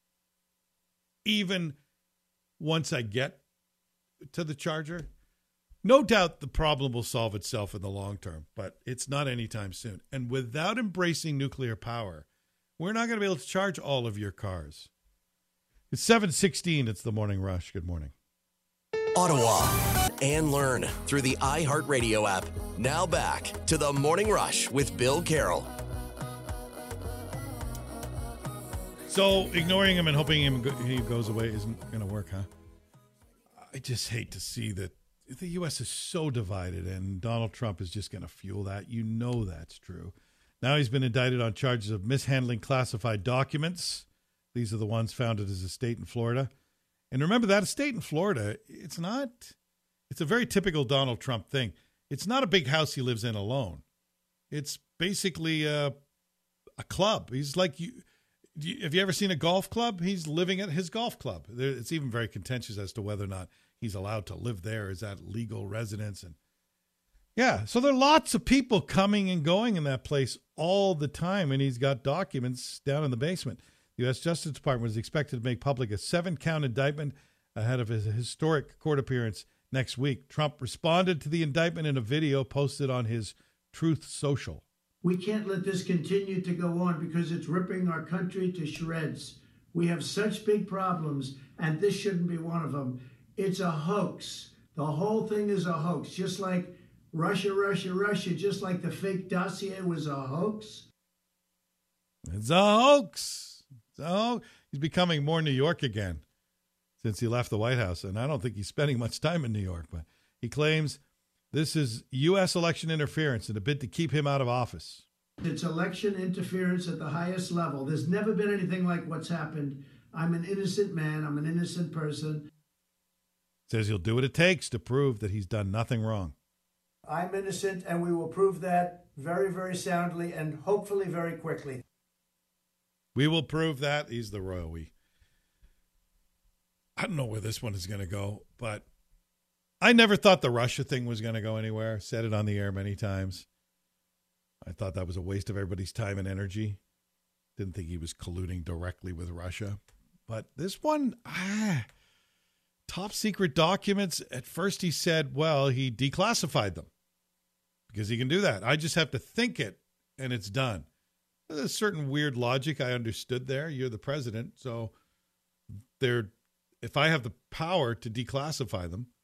Even once I get to the charger, no doubt the problem will solve itself in the long term, but it's not anytime soon. And without embracing nuclear power, we're not going to be able to charge all of your cars. It's seven sixteen. It's the Morning Rush. Good morning. Ottawa. And learn through the iHeartRadio app. Now back to the Morning Rush with Bill Carroll. So ignoring him and hoping him go- he goes away isn't going to work, huh? I just hate to see that the U S is so divided, and Donald Trump is just going to fuel that. You know that's true. Now he's been indicted on charges of mishandling classified documents. These are the ones found at his estate in Florida. And remember, that estate in Florida, it's not, it's a very typical Donald Trump thing. It's not a big house he lives in alone. It's basically a, a club. He's like, you, have you ever seen a golf club? He's living at his golf club. It's even very contentious as to whether or not he's allowed to live there. Is that legal residence? And yeah, so there are lots of people coming and going in that place all the time, and he's got documents down in the basement. The U S Justice Department is expected to make public a seven-count indictment ahead of his historic court appearance next week. Trump responded to the indictment in a video posted on his Truth Social. We can't let this continue to go on because it's ripping our country to shreds. We have such big problems, and this shouldn't be one of them. It's a hoax. The whole thing is a hoax, just like Russia, Russia, Russia, just like the fake dossier was a hoax. It's a hoax. It's a hoax. He's becoming more New York again since he left the White House, and I don't think he's spending much time in New York, but he claims this is U S election interference in a bid to keep him out of office. It's election interference at the highest level. There's never been anything like what's happened. I'm an innocent man. I'm an innocent person. Says he'll do what it takes to prove that he's done nothing wrong. I'm innocent, and we will prove that very, very soundly and hopefully very quickly. We will prove that. He's the royal we. I don't know where this one is going to go, but I never thought the Russia thing was going to go anywhere. Said it on the air many times. I thought that was a waste of everybody's time and energy. Didn't think he was colluding directly with Russia. But this one, ah, top secret documents. At first he said, well, he declassified them because he can do that. I just have to think it and it's done. There's a certain weird logic I understood there. You're the president, so there. If I have the power to declassify them,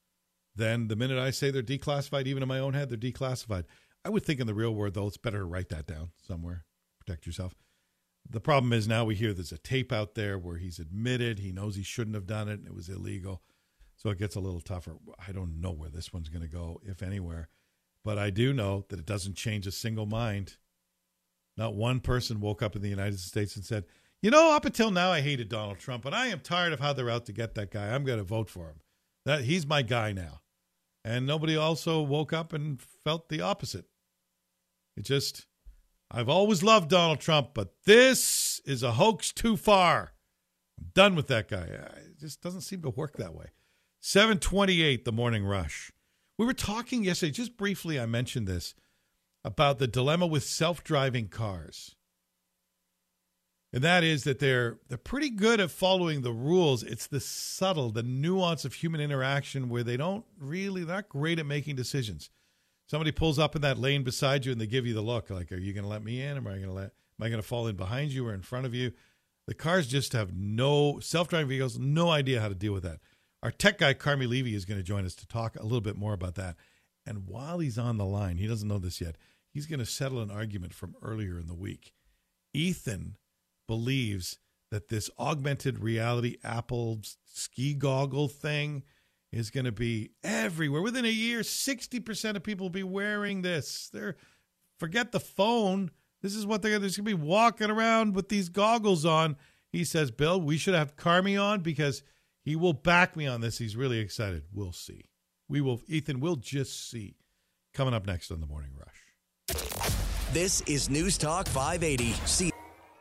then the minute I say they're declassified, even in my own head, they're declassified. I would think in the real world, though, it's better to write that down somewhere. Protect yourself. The problem is now we hear there's a tape out there where he's admitted he knows he shouldn't have done it and it was illegal. So it gets a little tougher. I don't know where this one's going to go, if anywhere. But I do know that it doesn't change a single mind. Not one person woke up in the United States and said, you know, up until now I hated Donald Trump, but I am tired of how they're out to get that guy. I'm going to vote for him. That he's my guy now. And nobody also woke up and felt the opposite. It just, I've always loved Donald Trump, but this is a hoax too far. I'm done with that guy. It just doesn't seem to work that way. seven twenty-eight, the morning rush. We were talking yesterday, just briefly, I mentioned this, about the dilemma with self-driving cars. And that is that they're they're pretty good at following the rules. It's the subtle, the nuance of human interaction where they don't really, they're not great at making decisions. Somebody pulls up in that lane beside you and they give you the look, like, are you going to let me in? Or am I going to let, am I going to fall in behind you or in front of you? The cars just have no, self-driving vehicles, no idea how to deal with that. Our tech guy, Carmi Levy, is going to join us to talk a little bit more about that. And while he's on the line, he doesn't know this yet, he's going to settle an argument from earlier in the week. Ethan believes that this augmented reality Apple ski goggle thing is going to be everywhere. Within a year, sixty percent of people will be wearing this. They're, forget the phone. This is what they're, they're going to be walking around with these goggles on. He says, Bill, we should have Carmi on because he will back me on this. He's really excited. We'll see. We will, Ethan, we'll just see. Coming up next on The Morning Rush. This is News Talk five eighty. See.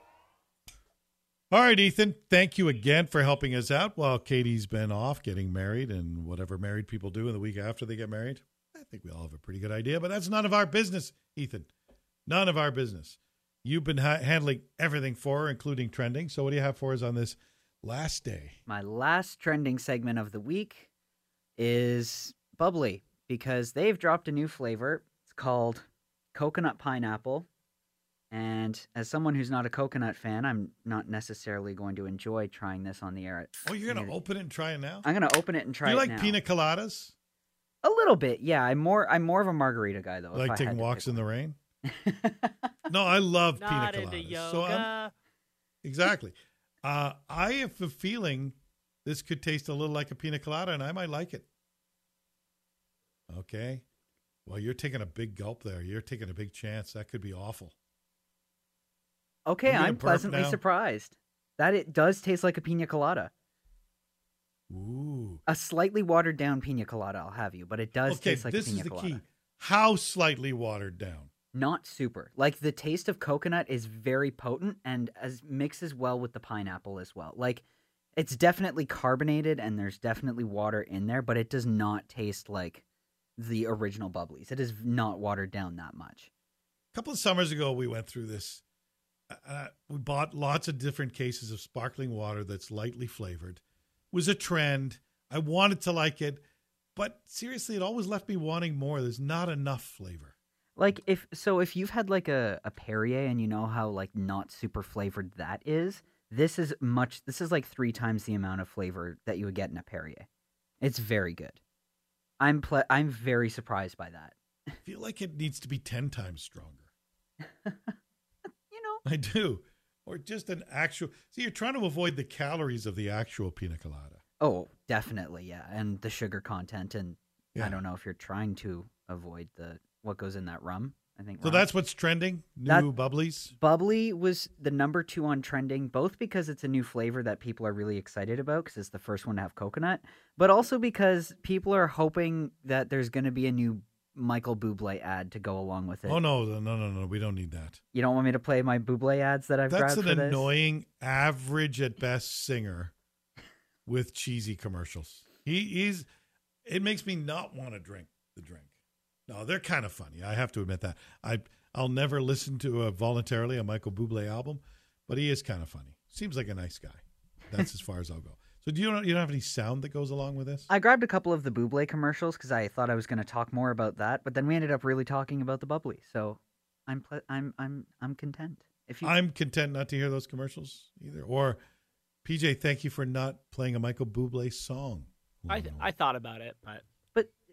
All right, Ethan, thank you again for helping us out while Katie's been off getting married and whatever married people do in the week after they get married. I think we all have a pretty good idea, but that's none of our business, Ethan. None of our business. You've been ha- handling everything for her, including trending. So what do you have for us on this last day? My last trending segment of the week is bubbly because they've dropped a new flavor. It's called coconut pineapple. And as someone who's not a coconut fan, I'm not necessarily going to enjoy trying this on the air. Oh, you're going to open it and try it now? I'm going to open it and try it now. Do you like pina coladas? A little bit, yeah. I'm more I'm more of a margarita guy, though. You like taking walks in the rain? No, I love not pina coladas. Into yoga. So I'm, exactly. Uh, I have a feeling this could taste a little like a pina colada, and I might like it. Okay. Well, you're taking a big gulp there. You're taking a big chance. That could be awful. Okay, I'm pleasantly now? surprised that it does taste like a pina colada. Ooh. A slightly watered down pina colada, I'll have you, but it does okay, taste like this a pina is the colada. key. How slightly watered down? Not super. Like the taste of coconut is very potent and as mixes well with the pineapple as well. Like it's definitely carbonated and there's definitely water in there, but it does not taste like the original bubblies. It is not watered down that much. A couple of summers ago, we went through this. Uh, we bought lots of different cases of sparkling water that's lightly flavored. It was a trend. I wanted to like it, but seriously, it always left me wanting more. There's not enough flavor. Like if so, if you've had like a, a Perrier and you know how like not super flavored that is, this is much. This is like three times the amount of flavor that you would get in a Perrier. It's very good. I'm ple- I'm very surprised by that. I feel like it needs to be ten times stronger. I do. Or just an actual... See, you're trying to avoid the calories of the actual pina colada. Oh, definitely, yeah. And the sugar content. And yeah. I don't know if you're trying to avoid the what goes in that rum. I think So rum. that's what's trending? New that, bubblies? Bubbly was the number two on trending, both because it's a new flavor that people are really excited about because it's the first one to have coconut, but also because people are hoping that there's going to be a new Michael Bublé ad to go along with it. Oh, no, no, no, no. We don't need that. You don't want me to play my Bublé ads that I've That's grabbed an for this? annoying, average at best singer with cheesy commercials. He, he's. It makes me not want to drink the drink. No, they're kind of funny. I have to admit that. I, I'll never listen to a, voluntarily a Michael Bublé album, but he is kind of funny. Seems like a nice guy. That's as far as I'll go. So do you don't you don't have any sound that goes along with this? I grabbed a couple of the Bublé commercials because I thought I was going to talk more about that, but then we ended up really talking about the bubbly. So I'm ple- I'm I'm I'm content. If you I'm content not to hear those commercials either. Or P J, thank you for not playing a Michael Bublé song. I th- I thought about it, but but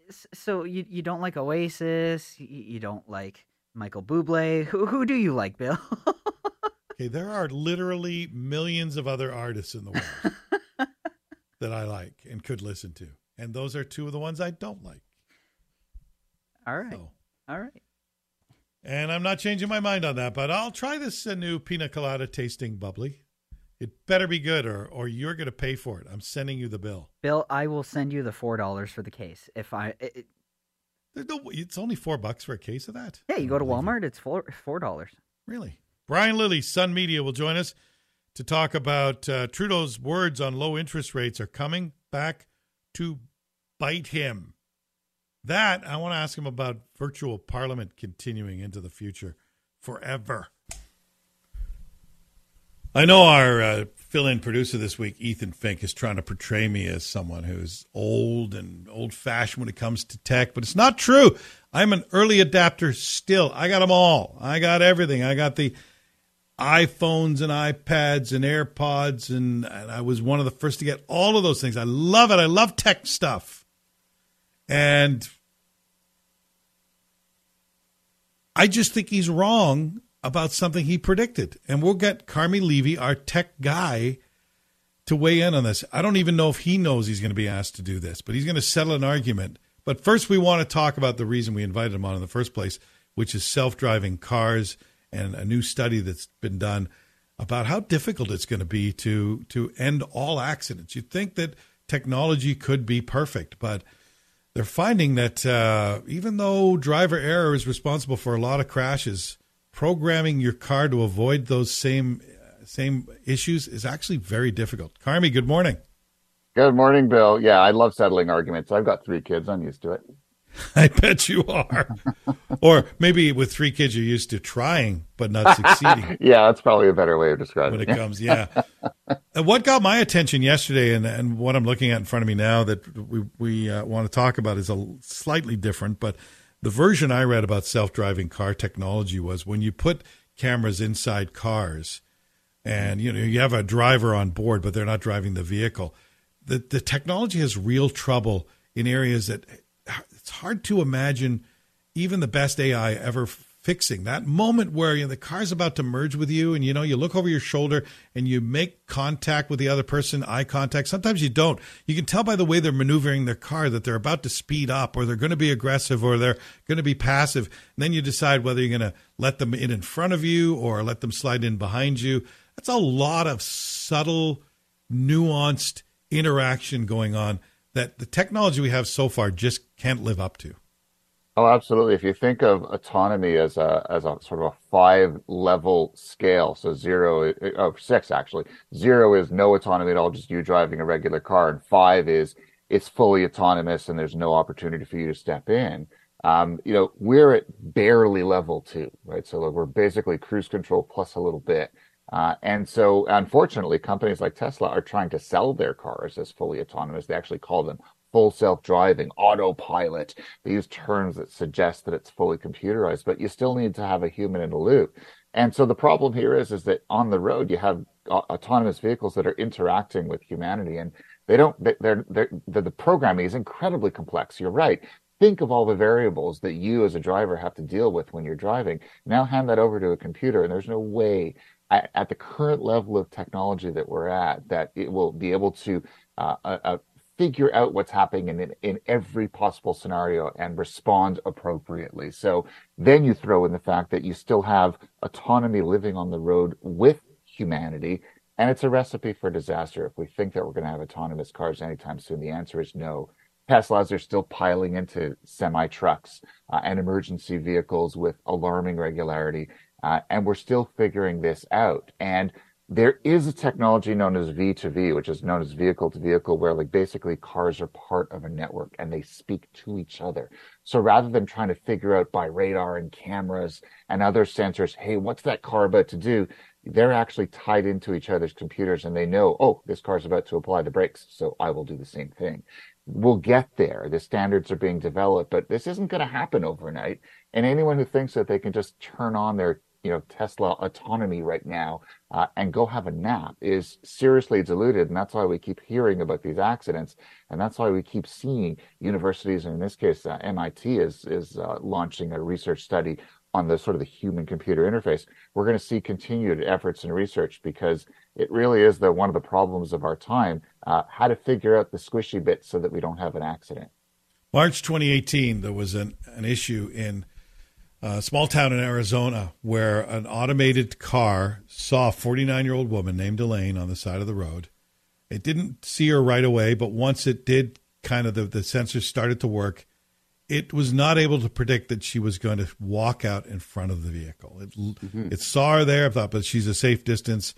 So you you don't like Oasis? You, you don't like Michael Bublé? Who who do you like, Bill? Okay, there are literally millions of other artists in the world that I like and could listen to, and those are two of the ones I don't like. All right, so. all right. And I'm not changing my mind on that, but I'll try this uh, new pina colada tasting bubbly. It better be good, or or you're going to pay for it. I'm sending you the bill. Bill, I will send you the four dollars for the case. If I, it, There's no, it's only four bucks for a case of that. Yeah, you go to Walmart, it's four four dollars. Really? Brian Lilly, Sun Media, will join us to talk about uh, Trudeau's words on low interest rates are coming back to bite him. That, I want to ask him about virtual parliament continuing into the future forever. I know our uh, fill-in producer this week, Ethan Fink, is trying to portray me as someone who's old and old-fashioned when it comes to tech, but it's not true. I'm an early adapter still. I got them all. I got everything. I got the iPhones and iPads and AirPods, and, and I was one of the first to get all of those things. I love it. I love tech stuff. And I just think he's wrong about something he predicted. And we'll get Carmi Levy, our tech guy, to weigh in on this. I don't even know if he knows he's going to be asked to do this, but he's going to settle an argument. But first, we want to talk about the reason we invited him on in the first place, which is self-driving cars and a new study that's been done about how difficult it's going to be to, to end all accidents. You'd think that technology could be perfect, but they're finding that uh, even though driver error is responsible for a lot of crashes, programming your car to avoid those same same issues is actually very difficult. Carmi, good morning. Good morning, Bill. Yeah, I love settling arguments. I've got three kids. I'm used to it. I bet you are. Or maybe with three kids, you're used to trying but not succeeding. Yeah, that's probably a better way of describing it. When it comes, yeah. And what got my attention yesterday, and, and what I'm looking at in front of me now that we, we uh, want to talk about is a slightly different, but the version I read about self-driving car technology was when you put cameras inside cars and, you know, you have a driver on board, but they're not driving the vehicle. The, the technology has real trouble in areas that it's hard to imagine even the best A I ever fixing. That moment where, you know, the car's about to merge with you and, you know, you look over your shoulder and you make contact with the other person, eye contact. Sometimes you don't. You can tell by the way they're maneuvering their car that they're about to speed up or they're going to be aggressive or they're going to be passive. And then you decide whether you're going to let them in in front of you or let them slide in behind you. That's a lot of subtle, nuanced interaction going on that the technology we have so far just can't live up to. Oh, absolutely. If you think of autonomy as a as a sort of a five level scale, so zero, oh, six actually. Zero is no autonomy at all, just you driving a regular car, and five is it's fully autonomous and there's no opportunity for you to step in. Um, you know, we're at barely level two, right? So we're basically cruise control plus a little bit. Uh, and so, unfortunately, companies like Tesla are trying to sell their cars as fully autonomous. They actually call them full self-driving, autopilot. They use terms that suggest that it's fully computerized, but you still need to have a human in the loop. And so the problem here is, is that on the road, you have uh, autonomous vehicles that are interacting with humanity, and they don't, they're, they're, they're, the programming is incredibly complex. You're right. Think of all the variables that you as a driver have to deal with when you're driving. Now hand that over to a computer, and there's no way at, at the current level of technology that we're at that it will be able to uh, uh, figure out what's happening in, in every possible scenario and respond appropriately. So then you throw in the fact that you still have autonomy living on the road with humanity, and it's a recipe for disaster. If we think that we're going to have autonomous cars anytime soon, the answer is no. Teslas are still piling into semi-trucks uh, and emergency vehicles with alarming regularity, uh, and we're still figuring this out. And there is a technology known as V two V, which is known as vehicle to vehicle, where like basically cars are part of a network and they speak to each other. So rather than trying to figure out by radar and cameras and other sensors, hey, what's that car about to do? They're actually tied into each other's computers and they know, oh, this car's about to apply the brakes, so I will do the same thing. We'll get there. The standards are being developed, but this isn't going to happen overnight. And anyone who thinks that they can just turn on their you know, Tesla autonomy right now uh, and go have a nap is seriously diluted. And that's why we keep hearing about these accidents. And that's why we keep seeing universities, and in this case, uh, M I T is, is uh, launching a research study on the sort of the human-computer interface. We're going to see continued efforts in research because it really is the one of the problems of our time, uh, how to figure out the squishy bits so that we don't have an accident. March twenty eighteen, there was an, an issue in a small town in Arizona where an automated car saw a forty-nine-year-old woman named Elaine on the side of the road. It didn't see her right away, but once it did, kind of the, the sensors started to work, it was not able to predict that she was going to walk out in front of the vehicle. It, mm-hmm. it saw her there, thought, but she's a safe distance,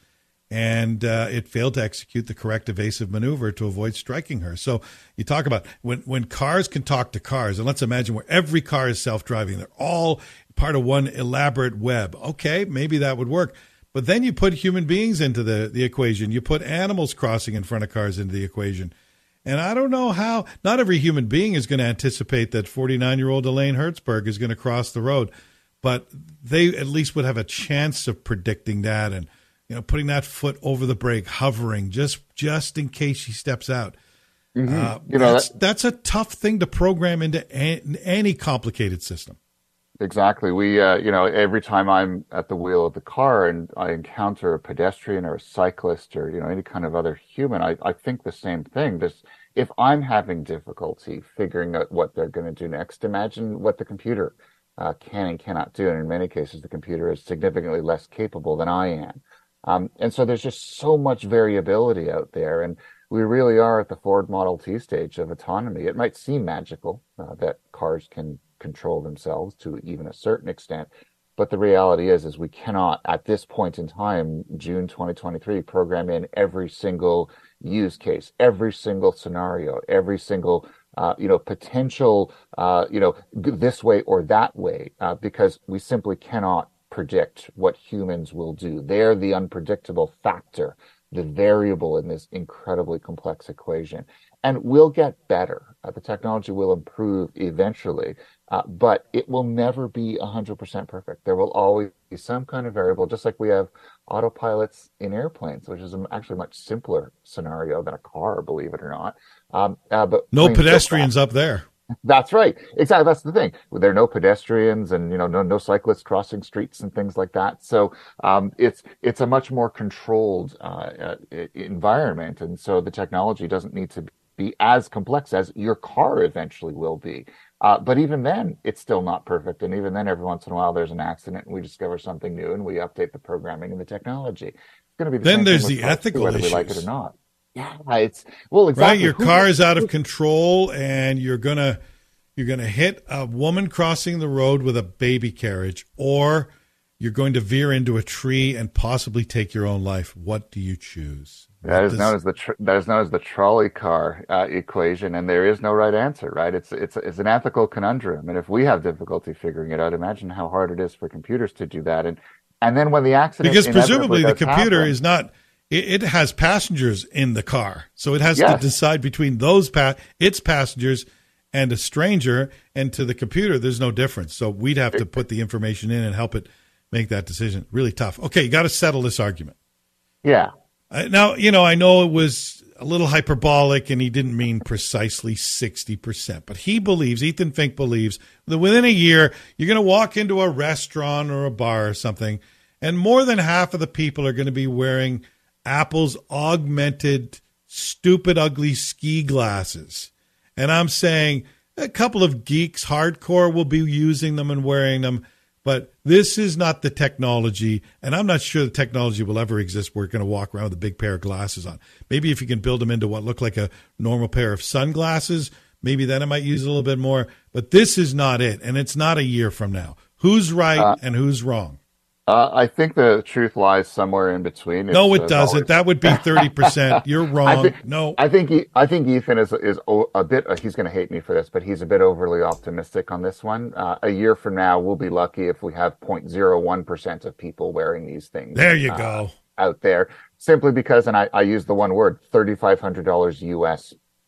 and uh, it failed to execute the correct evasive maneuver to avoid striking her. So you talk about when, when cars can talk to cars, and let's imagine where every car is self-driving. They're all part of one elaborate web. Okay, maybe that would work. But then you put human beings into the, the equation. You put animals crossing in front of cars into the equation. And I don't know how, not every human being is going to anticipate that forty-nine-year-old Elaine Hertzberg is going to cross the road. But they at least would have a chance of predicting that and, you know, putting that foot over the brake, hovering, just just in case she steps out. Mm-hmm. Uh, you know, that's, that, that's a tough thing to program into a, any complicated system. Exactly. We, uh, you know, every time I'm at the wheel of the car and I encounter a pedestrian or a cyclist or, you know, any kind of other human, I, I think the same thing. This, if I'm having difficulty figuring out what they're going to do next, imagine what the computer uh, can and cannot do. And in many cases, the computer is significantly less capable than I am. Um, and so there's just so much variability out there. And we really are at the Ford Model T stage of autonomy. It might seem magical uh, that cars can control themselves to even a certain extent. But the reality is, is we cannot, at this point in time, June twenty twenty-three, program in every single use case, every single scenario, every single, uh, you know, potential, uh, you know, this way or that way, uh, because we simply cannot predict what humans will do. They're the unpredictable factor, the variable in this incredibly complex equation. And we'll get better. Uh, the technology will improve eventually, uh, but it will never be one hundred percent perfect. There will always be some kind of variable, just like we have autopilots in airplanes, which is actually a much simpler scenario than a car, believe it or not. Um, uh, but no pedestrians up there. That's right. Exactly. That's the thing. There are no pedestrians and, you know, no, no cyclists crossing streets and things like that. So, um, it's, it's a much more controlled, uh, uh, environment. And so the technology doesn't need to be as complex as your car eventually will be. Uh, but even then, it's still not perfect. And even then, every once in a while, there's an accident and we discover something new and we update the programming and the technology. It's going to be the then same there's thing the with ethical whether issues. we like it or not. Yeah, it's well, exactly. Right, your car is out of control, and you're gonna you're gonna hit a woman crossing the road with a baby carriage, or you're going to veer into a tree and possibly take your own life. What do you choose? That is Does, known as the tr- that is known as the trolley car uh, equation, and there is no right answer. Right? It's it's it's an ethical conundrum, and if we have difficulty figuring it out, imagine how hard it is for computers to do that. And and then when the accident, because presumably the computer happen, is not. It has passengers in the car, so it has yes. to decide between those pa- its passengers and a stranger. And to the computer, there's no difference. So we'd have to put the information in and help it make that decision. Really tough. Okay, you got to settle this argument. Yeah. Uh, now, you know, I know it was a little hyperbolic, and he didn't mean precisely sixty percent, but he believes, Ethan Fink believes, that within a year, you're going to walk into a restaurant or a bar or something, and more than half of the people are going to be wearing Apple's augmented, stupid, ugly ski glasses. And I'm saying a couple of geeks, hardcore, will be using them and wearing them. But this is not the technology. And I'm not sure the technology will ever exist where you're going to walk around with a big pair of glasses on. Maybe if you can build them into what look like a normal pair of sunglasses, maybe then I might use a little bit more. But this is not it. And it's not a year from now. Who's right uh, and who's wrong? Uh, I think the truth lies somewhere in between. It's, no, it uh, doesn't. always... That would be thirty percent. You're wrong. I think, no, I think he, I think Ethan is is a bit. Uh, he's going to hate me for this, but he's a bit overly optimistic on this one. Uh, a year from now, we'll be lucky if we have zero point zero one percent of people wearing these things. There you uh, go. Out there, simply because, and I, I use the one word, thirty five hundred dollars U S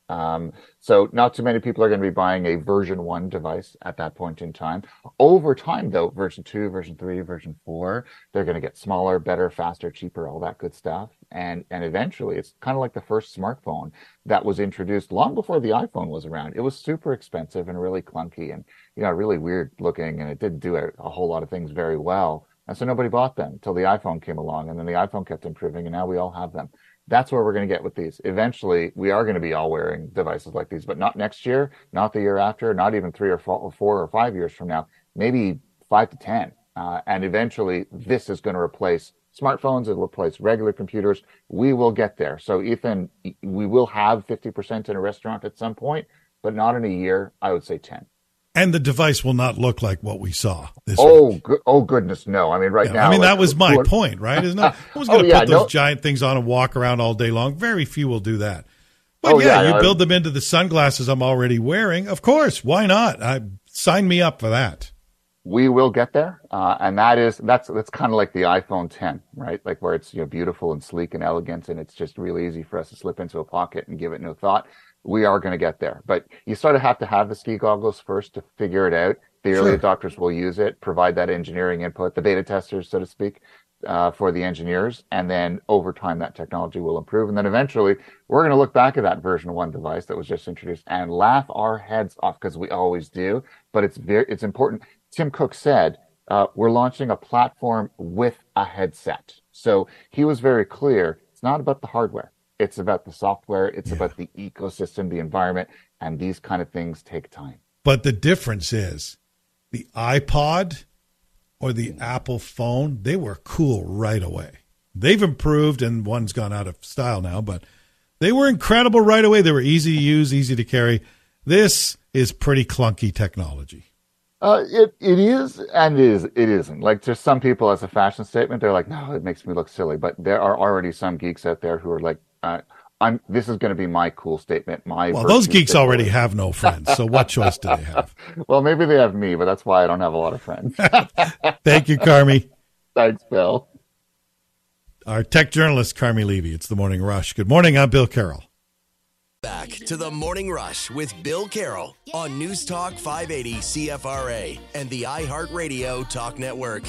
Um, so not too many people are going to be buying a version one device at that point in time. Over time, though, version two, version three, version four, they're going to get smaller, better, faster, cheaper, all that good stuff. And, and eventually it's kind of like the first smartphone that was introduced long before the iPhone was around. It was super expensive and really clunky and, you know, really weird looking. And it didn't do a, a whole lot of things very well. And so nobody bought them until the iPhone came along, and then the iPhone kept improving, and now we all have them. That's where we're going to get with these. Eventually, we are going to be all wearing devices like these, but not next year, not the year after, not even three or four, four or five years from now, maybe five to ten. Uh, and eventually, this is going to replace smartphones. It'll replace regular computers. We will get there. So, Ethan, we will have fifty percent in a restaurant at some point, but not in a year. I would say ten. And the device will not look like what we saw this oh, week. Go- oh goodness, no! I mean, right yeah, now. I mean, like, that was my who, point, right? Isn't it? Who's going to oh, yeah, put those no. giant things on and walk around all day long? Very few will do that. But oh, yeah, yeah, you no, build them into the sunglasses I'm already wearing. Of course, why not? I sign me up for that. We will get there, uh, and that is that's that's kind of like the iPhone ten, right? Like where it's you know beautiful and sleek and elegant, and it's just really easy for us to slip into a pocket and give it no thought. We are going to get there, but you sort of have to have the ski goggles first to figure it out. The early Sure. adopters will use it, provide that engineering input, the beta testers, so to speak, uh, for the engineers. And then over time, that technology will improve. And then eventually, we're going to look back at that version one device that was just introduced and laugh our heads off, because we always do. But it's very, it's important. Tim Cook said, uh, we're launching a platform with a headset. So he was very clear. It's not about the hardware. It's about the software. It's Yeah. about the ecosystem, the environment, and these kind of things take time. But the difference is the iPod or the Apple phone, they were cool right away. They've improved, and one's gone out of style now, but they were incredible right away. They were easy to use, easy to carry. This is pretty clunky technology. Uh, it it is and it is it isn't. Like, to some people as a fashion statement, they're like, no, it makes me look silly. But there are already some geeks out there who are like, uh, I'm. This is going to be my cool statement. My Well, those geeks statement. already have no friends, so what choice do they have? Well, maybe they have me, but that's why I don't have a lot of friends. Thank you, Carmi. Thanks, Bill. Our tech journalist, Carmi Levy. It's the Morning Rush. Good morning. I'm Bill Carroll. Back to the Morning Rush with Bill Carroll on News Talk five eighty C F R A and the iHeartRadio Talk Network.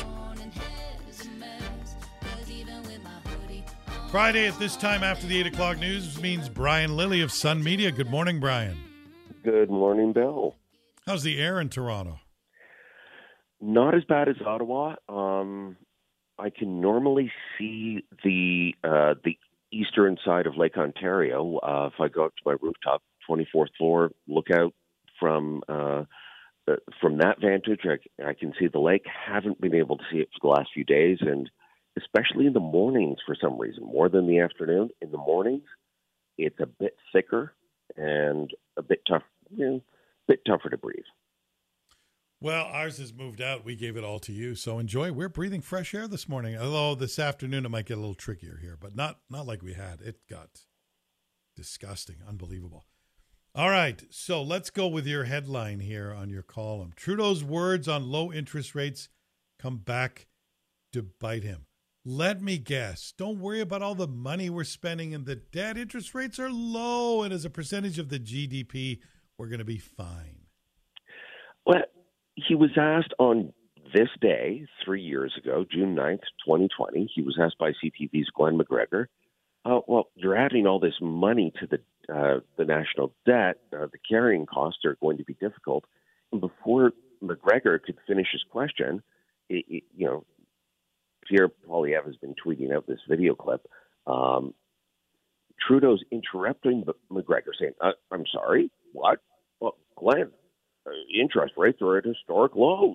Friday at this time after the eight o'clock news means Brian Lilly of Sun Media. Good morning, Brian. Good morning, Bill. How's the air in Toronto? Not as bad as Ottawa. Um, I can normally see the uh, the eastern side of Lake Ontario. Uh, if I go up to my rooftop, twenty-fourth floor, look out from uh, uh, from that vantage, I, I can see the lake. Haven't been able to see it for the last few days, and especially in the mornings for some reason, more than the afternoon. In the mornings, it's a bit thicker and a bit tough, you know, bit tougher to breathe. Well, ours has moved out. We gave it all to you, so enjoy. We're breathing fresh air this morning, although this afternoon it might get a little trickier here, but not not like we had. It got disgusting, unbelievable. All right, so let's go with your headline here on your column. Trudeau's words on low interest rates come back to bite him. Let me guess. Don't worry about all the money we're spending and the debt. Interest rates are low, and as a percentage of the G D P, we're going to be fine. Well, he was asked on this day, three years ago, June ninth, twenty twenty, he was asked by C T V's Glenn McGregor, uh, well, you're adding all this money to the uh, the national debt. Uh, the carrying costs are going to be difficult. And before McGregor could finish his question, it, it, you know, Pierre Poilievre has been tweeting out this video clip. Um, Trudeau's interrupting McGregor, saying, uh, I'm sorry, what? Well, Glenn, uh, interest rates are at historic lows.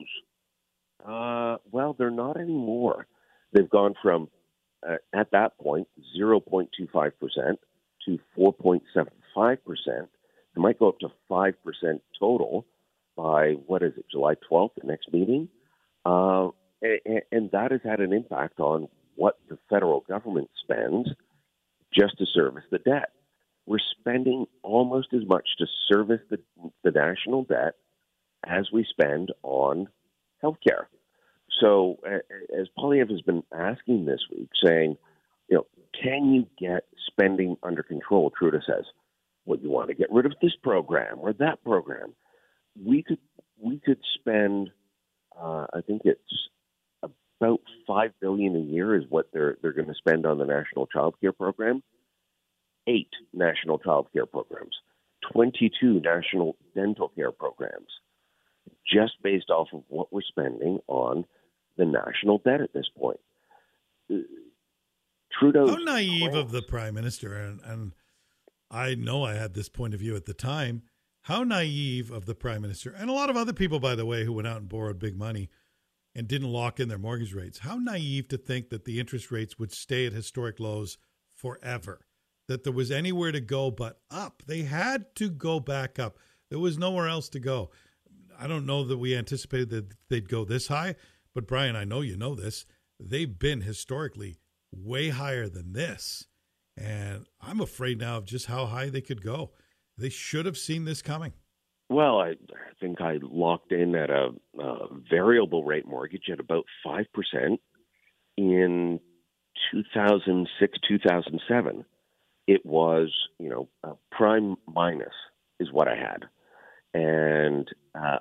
Uh, well, they're not anymore. They've gone from, uh, at that point, zero point two five percent to four point seven five percent. They might go up to five percent total by, what is it, July twelfth, the next meeting? Uh, and, and that has had an impact on what the federal government spends just to service the debt. We're spending almost as much to service the, the national debt as we spend on healthcare. So, as Poilievre has been asking this week, saying, you know, can you get spending under control? Trudeau says, well, you want to get rid of this program or that program. We could we could spend, uh, I think it's about five billion dollars a year is what they're they're going to spend on the National Child Care Program. Eight National Child Care Programs, twenty-two National Dental Care Programs, just based off of what we're spending on the national debt at this point. Trudeau. How naive of the Prime Minister, and, and I know I had this point of view at the time, how naive of the Prime Minister, and a lot of other people, by the way, who went out and borrowed big money and didn't lock in their mortgage rates, how naive to think that the interest rates would stay at historic lows forever, that there was anywhere to go but up. They had to go back up. There was nowhere else to go. I don't know that we anticipated that they'd go this high, but Brian, I know you know this. They've been historically way higher than this. And I'm afraid now of just how high they could go. They should have seen this coming. Well, I, I think I locked in at a, a variable rate mortgage at about five percent in two thousand six, two thousand seven. It was, you know, uh, prime minus is what I had. And uh,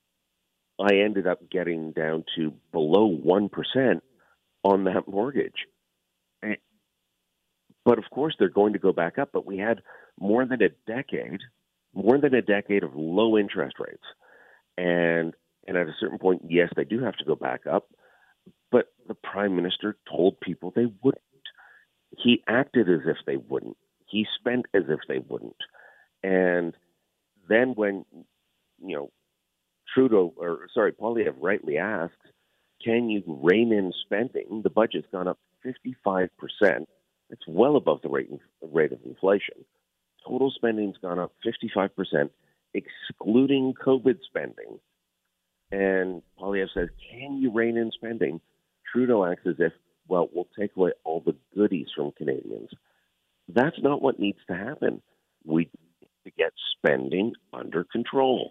I ended up getting down to below one percent on that mortgage. And, but of course, they're going to go back up. But we had more than a decade, more than a decade of low interest rates. And, and at a certain point, yes, they do have to go back up. But the Prime Minister told people they wouldn't. He acted as if they wouldn't. He spent as if they wouldn't. And then when, you know, Trudeau, or sorry, Poilievre rightly asks, can you rein in spending? The budget's gone up fifty-five percent. It's well above the rate, rate of inflation. Total spending's gone up fifty-five percent, excluding COVID spending. And Poilievre says, can you rein in spending? Trudeau acts as if, well, we'll take away all the goodies from Canadians. That's not what needs to happen. We need to get spending under control.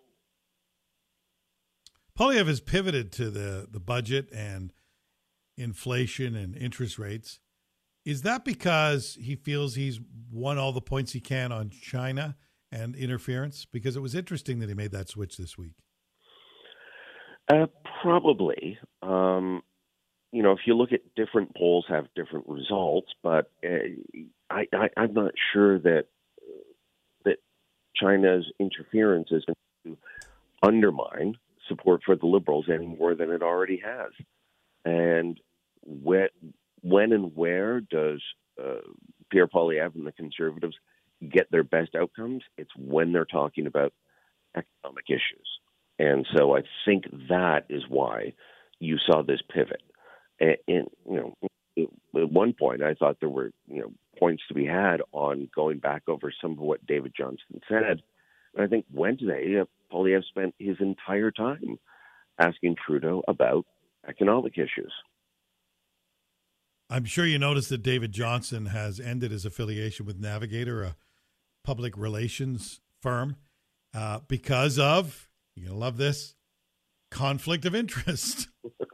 Poilievre has pivoted to the, the budget and inflation and interest rates. Is that because he feels he's won all the points he can on China and interference? Because it was interesting that he made that switch this week. Uh, probably. Um, you know, if you look at different polls have different results, but uh, I, I, I'm not sure that that China's interference is going to undermine support for the Liberals any more than it already has. And when, when and where does uh, Pierre Poilievre and the Conservatives get their best outcomes? It's when they're talking about economic issues. And so I think that is why you saw this pivot. And, and you know, at one point, I thought there were, you know, points to be had on going back over some of what David Johnston said. And I think Wednesday, uh, Poilievre spent his entire time asking Trudeau about economic issues. I'm sure you noticed that David Johnston has ended his affiliation with Navigator, a public relations firm, uh, because of, you're going to love this, conflict of interest.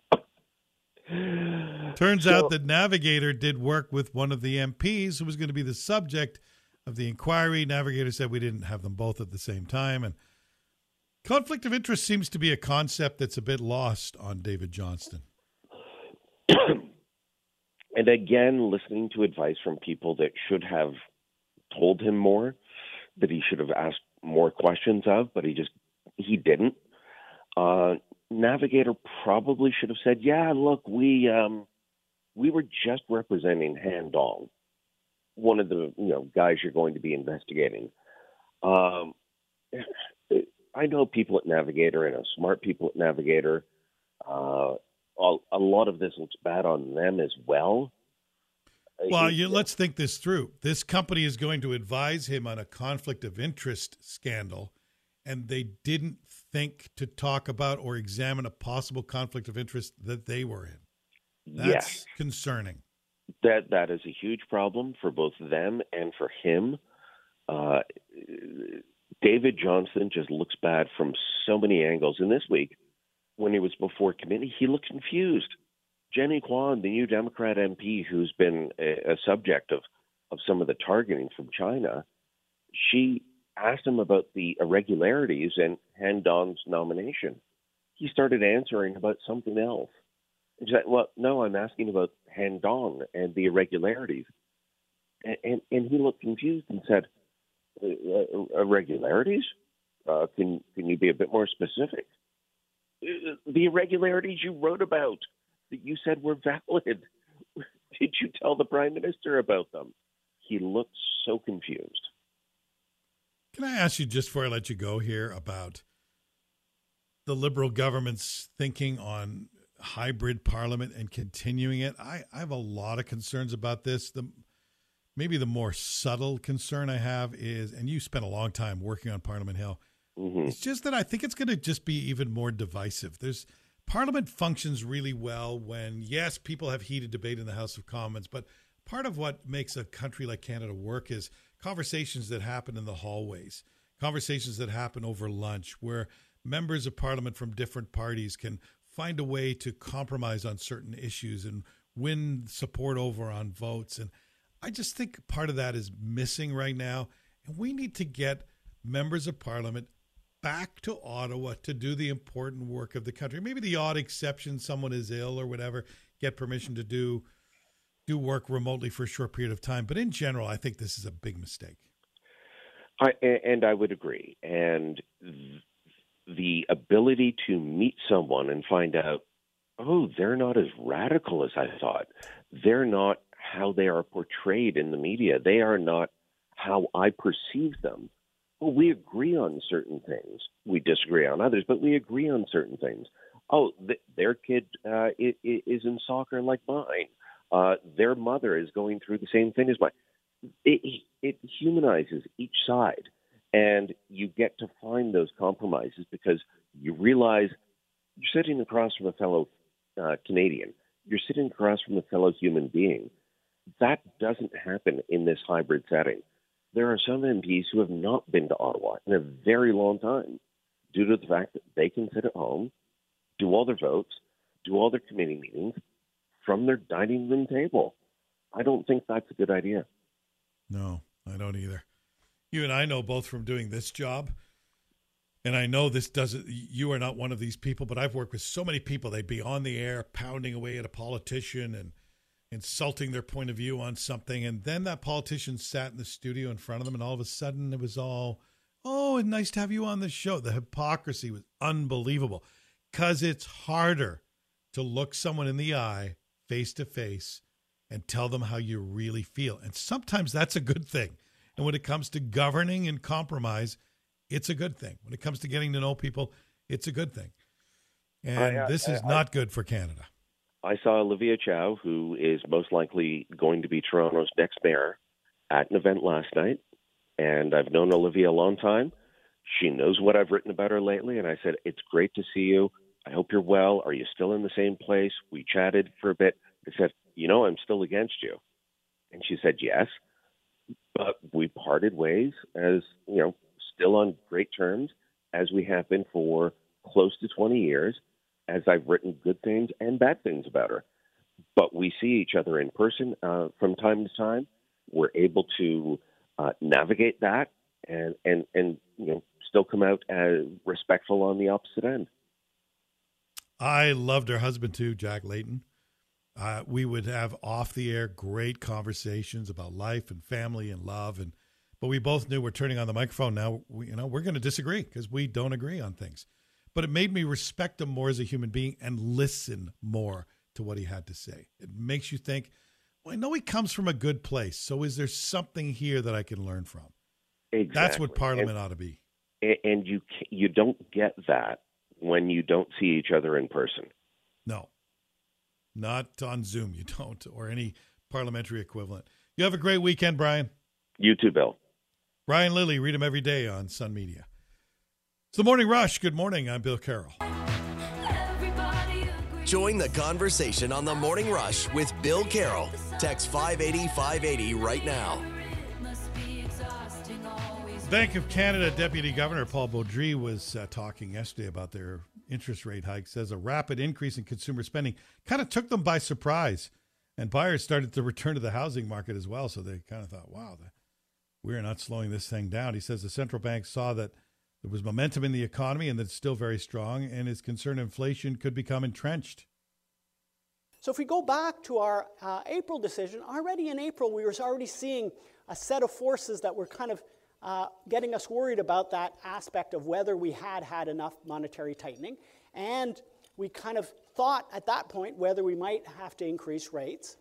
Turns so, out that Navigator did work with one of the M Ps who was going to be the subject of the inquiry. Navigator said we didn't have them both at the same time. And conflict of interest seems to be a concept that's a bit lost on David Johnston. And again, listening to advice from people that should have told him more, that he should have asked more questions of, but he just, he didn't. Uh, Navigator probably should have said, yeah, look, we um, we were just representing Han Dong, one of the you know guys you're going to be investigating. Um, I know people at Navigator, I know smart people at Navigator. Uh, a lot of this looks bad on them as well. Well, you, let's think this through. This company is going to advise him on a conflict of interest scandal, and they didn't think to talk about or examine a possible conflict of interest that they were in. That's yes. concerning. That that is a huge problem for both them and for him. Uh, David Johnston just looks bad from so many angles. And this week, when he was before committee, he looked confused. Jenny Kwan, the new Democrat M P who's been a, a subject of, of some of the targeting from China, she asked him about the irregularities and Han Dong's nomination. He started answering about something else. And she said, well, no, I'm asking about Han Dong and the irregularities. And, and, and he looked confused and said, uh, irregularities? Uh, can, can you be a bit more specific? The irregularities you wrote about that you said were valid. Did you tell the Prime Minister about them? He looked so confused. Can I ask you, just before I let you go here, about the Liberal government's thinking on hybrid parliament and continuing it? I, I have a lot of concerns about this. The maybe the more subtle concern I have is, and you spent a long time working on Parliament Hill, mm-hmm. it's just that I think it's going to just be even more divisive. There's Parliament functions really well when, yes, people have heated debate in the House of Commons, but part of what makes a country like Canada work is conversations that happen in the hallways, conversations that happen over lunch, where members of Parliament from different parties can find a way to compromise on certain issues and win support over on votes. And I just think part of that is missing right now. And we need to get members of Parliament back to Ottawa to do the important work of the country. Maybe the odd exception, someone is ill or whatever, get permission to do do work remotely for a short period of time. But in general, I think this is a big mistake. I, and I would agree. And the ability to meet someone and find out, oh, they're not as radical as I thought. They're not how they are portrayed in the media. They are not how I perceive them. Well, we agree on certain things. We disagree on others, but we agree on certain things. Oh, th- their kid uh, is, is in soccer like mine. Uh, their mother is going through the same thing as mine. It, it humanizes each side, and you get to find those compromises because you realize you're sitting across from a fellow uh, Canadian. You're sitting across from a fellow human being. That doesn't happen in this hybrid setting. There are some M Ps who have not been to Ottawa in a very long time due to the fact that they can sit at home, do all their votes, do all their committee meetings from their dining room table. I don't think that's a good idea. No, I don't either. You and I know both from doing this job, and I know this doesn't, you are not one of these people, but I've worked with so many people. They'd be on the air pounding away at a politician and insulting their point of view on something, and then that politician sat in the studio in front of them, and all of a sudden it was all, oh, and nice to have you on the show. The hypocrisy was unbelievable because it's harder to look someone in the eye face to face and tell them how you really feel. And sometimes that's a good thing. And when it comes to governing and compromise, it's a good thing. When it comes to getting to know people, it's a good thing. And I, I, this is I, not good for Canada. I saw Olivia Chow, who is most likely going to be Toronto's next mayor, at an event last night. And I've known Olivia a long time. She knows what I've written about her lately. And I said, it's great to see you. I hope you're well. Are you still in the same place? We chatted for a bit. I said, you know, I'm still against you. And she said, yes. But we parted ways as, you know, still on great terms, as we have been for close to twenty years, as I've written good things and bad things about her. But we see each other in person uh, from time to time. We're able to uh, navigate that and, and, and, you know, still come out as respectful on the opposite end. I loved her husband too, Jack Layton. Uh, we would have off the air great conversations about life and family and love, and but we both knew we're turning on the microphone now. We, you know, we're going to disagree because we don't agree on things. But it made me respect him more as a human being and listen more to what he had to say. It makes you think, well, I know he comes from a good place, so is there something here that I can learn from? Exactly. That's what Parliament and, ought to be. And you you don't get that when you don't see each other in person. No. Not on Zoom, you don't, or any parliamentary equivalent. You have a great weekend, Brian. You too, Bill. Brian Lilly, read him every day on Sun Media. It's the Morning Rush. Good morning. I'm Bill Carroll. Join the conversation on the Morning Rush with Bill Carroll. Text five eighty, five eighty right now. Bank of Canada Deputy Governor Paul Beaudry was uh, talking yesterday about their interest rate hike. Says a rapid increase in consumer spending kind of took them by surprise, and buyers started to return to the housing market as well. So they kind of thought, wow, the, we're not slowing this thing down. He says the central bank saw that there was momentum in the economy and that it's still very strong, and is concerned inflation could become entrenched. So if we go back to our uh, April decision, already in April we were already seeing a set of forces that were kind of uh, getting us worried about that aspect of whether we had had enough monetary tightening. And we kind of thought at that point whether we might have to increase rates.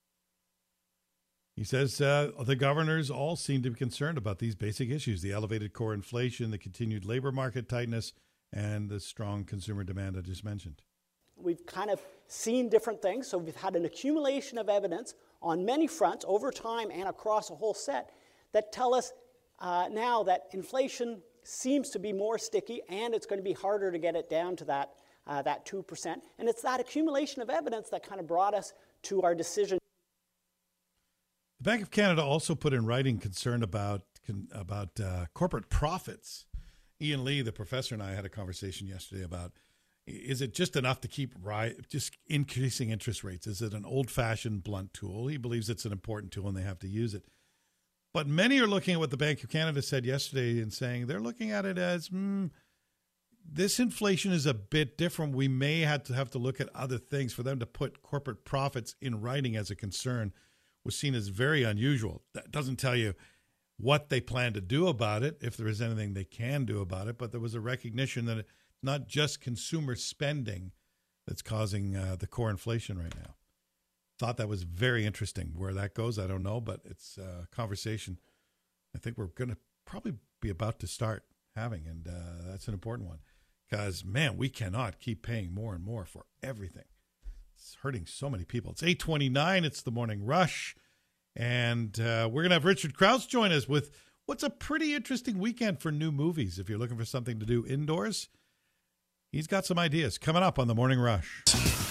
He says uh, the governors all seem to be concerned about these basic issues: the elevated core inflation, the continued labor market tightness, and the strong consumer demand I just mentioned. We've kind of seen different things, so we've had an accumulation of evidence on many fronts over time and across a whole set that tell us uh, now that inflation seems to be more sticky and it's going to be harder to get it down to that, uh, that two percent. And it's that accumulation of evidence that kind of brought us to our decision. The Bank of Canada also put in writing concern about, about uh, corporate profits. Ian Lee, the professor, and I had a conversation yesterday about, is it just enough to keep ri- just increasing interest rates? Is it an old-fashioned blunt tool? He believes it's an important tool and they have to use it. But many are looking at what the Bank of Canada said yesterday and saying they're looking at it as, hmm, this inflation is a bit different. We may have to have to look at other things. For them to put corporate profits in writing as a concern was seen as very unusual. That doesn't tell you what they plan to do about it, if there is anything they can do about it, but there was a recognition that it's not just consumer spending that's causing uh, the core inflation right now. Thought that was very interesting. Where that goes, I don't know, but it's a conversation I think we're going to probably be about to start having, and uh, that's an important one because, man, we cannot keep paying more and more for everything. It's hurting so many people. It's eight twenty-nine. It's the Morning Rush. And uh, we're going to have Richard Krause join us with what's a pretty interesting weekend for new movies. If you're looking for something to do indoors, he's got some ideas coming up on the Morning Rush.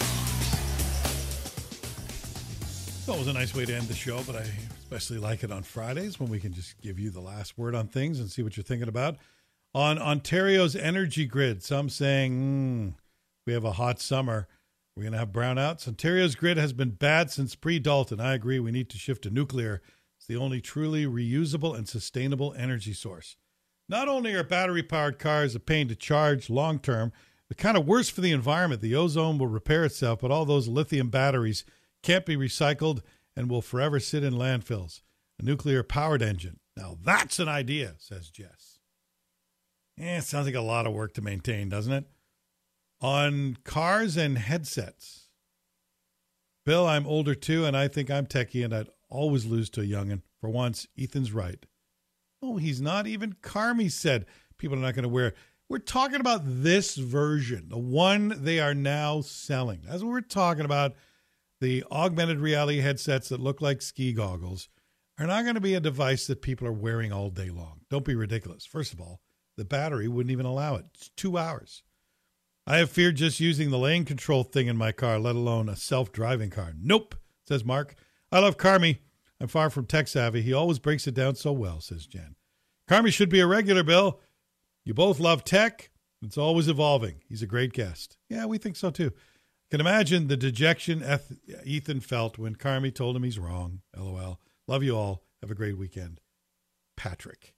It's always a nice way to end the show, but I especially like it on Fridays when we can just give you the last word on things and see what you're thinking about. On Ontario's energy grid, some saying mm, we have a hot summer. We're going to have brownouts. Ontario's grid has been bad since pre-Dalton. I agree. We need to shift to nuclear. It's the only truly reusable and sustainable energy source. Not only are battery-powered cars a pain to charge long-term, but kind of worse for the environment. The ozone will repair itself, but all those lithium batteries can't be recycled and will forever sit in landfills. A nuclear-powered engine. Now that's an idea, says Jess. Eh, it sounds like a lot of work to maintain, doesn't it? On cars and headsets. Bill, I'm older too, and I think I'm techie, and I'd always lose to a youngin'. For once, Ethan's right. Oh, he's not even. Carmi said people are not going to wear it. We're talking about this version, the one they are now selling. That's what we're talking about. The augmented reality headsets that look like ski goggles are not going to be a device that people are wearing all day long. Don't be ridiculous. First of all, the battery wouldn't even allow it. It's two hours. I have feared just using the lane control thing in my car, let alone a self-driving car. Nope, says Mark. I love Carmi. I'm far from tech savvy. He always breaks it down so well, says Jen. Carmi should be a regular, Bill. You both love tech. It's always evolving. He's a great guest. Yeah, we think so too. Can imagine the dejection Ethan felt when Carmi told him he's wrong. LOL. Love you all. Have a great weekend. Patrick.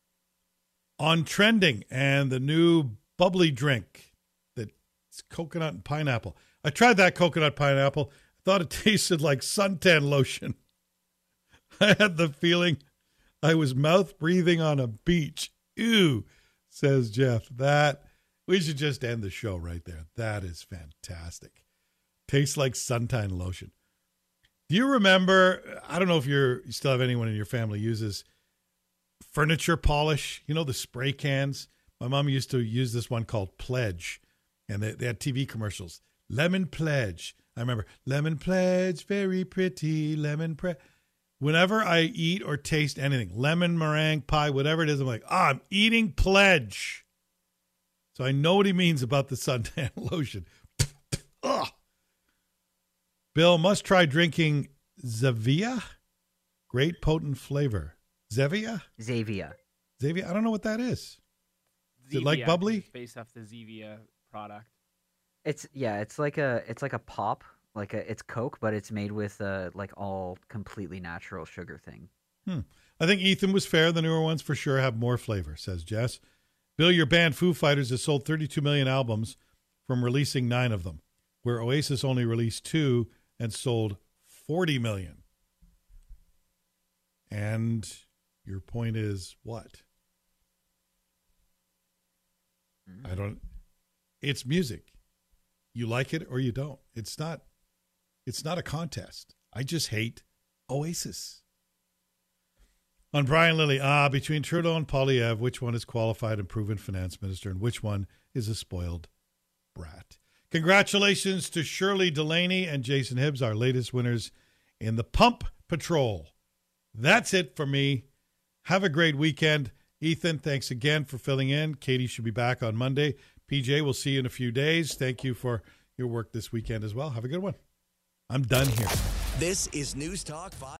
On trending and the new bubbly drink. It's coconut and pineapple. I tried that coconut pineapple. I thought it tasted like suntan lotion. I had the feeling I was mouth breathing on a beach. Ew, says Jeff. That, we should just end the show right there. That is fantastic. Tastes like suntan lotion. Do you remember, I don't know if you're, you still have anyone in your family uses furniture polish, you know, the spray cans. My mom used to use this one called Pledge. And they, they had T V commercials. Lemon Pledge. I remember, Lemon Pledge, very pretty, lemon pre. Whenever I eat or taste anything, lemon meringue pie, whatever it is, I'm like, ah, I'm eating Pledge. So I know what he means about the suntan lotion. Ugh. Bill, must try drinking Zevia. Great potent flavor. Zevia? Zavia. Zavia, I don't know what that is. Is it like Zevia, bubbly? Based off the Zevia product. It's yeah, it's like a it's like a pop, like a it's Coke, but it's made with uh like all completely natural sugar thing. Hmm. I think Ethan was fair. The newer ones for sure have more flavor, says Jess. Bill, your band Foo Fighters has sold thirty-two million albums from releasing nine of them, where Oasis only released two and sold forty million. And your point is what? Mm-hmm. I don't. It's music. You like it or you don't. It's not. It's not a contest. I just hate Oasis. On Brian Lilly, ah, between Trudeau and Poilievre, which one is qualified and proven finance minister, and which one is a spoiled brat? Congratulations to Shirley Delaney and Jason Hibbs, our latest winners in the Pump Patrol. That's it for me. Have a great weekend. Ethan, thanks again for filling in. Katie should be back on Monday. P J, we'll see you in a few days. Thank you for your work this weekend as well. Have a good one. I'm done here. This is News Talk five.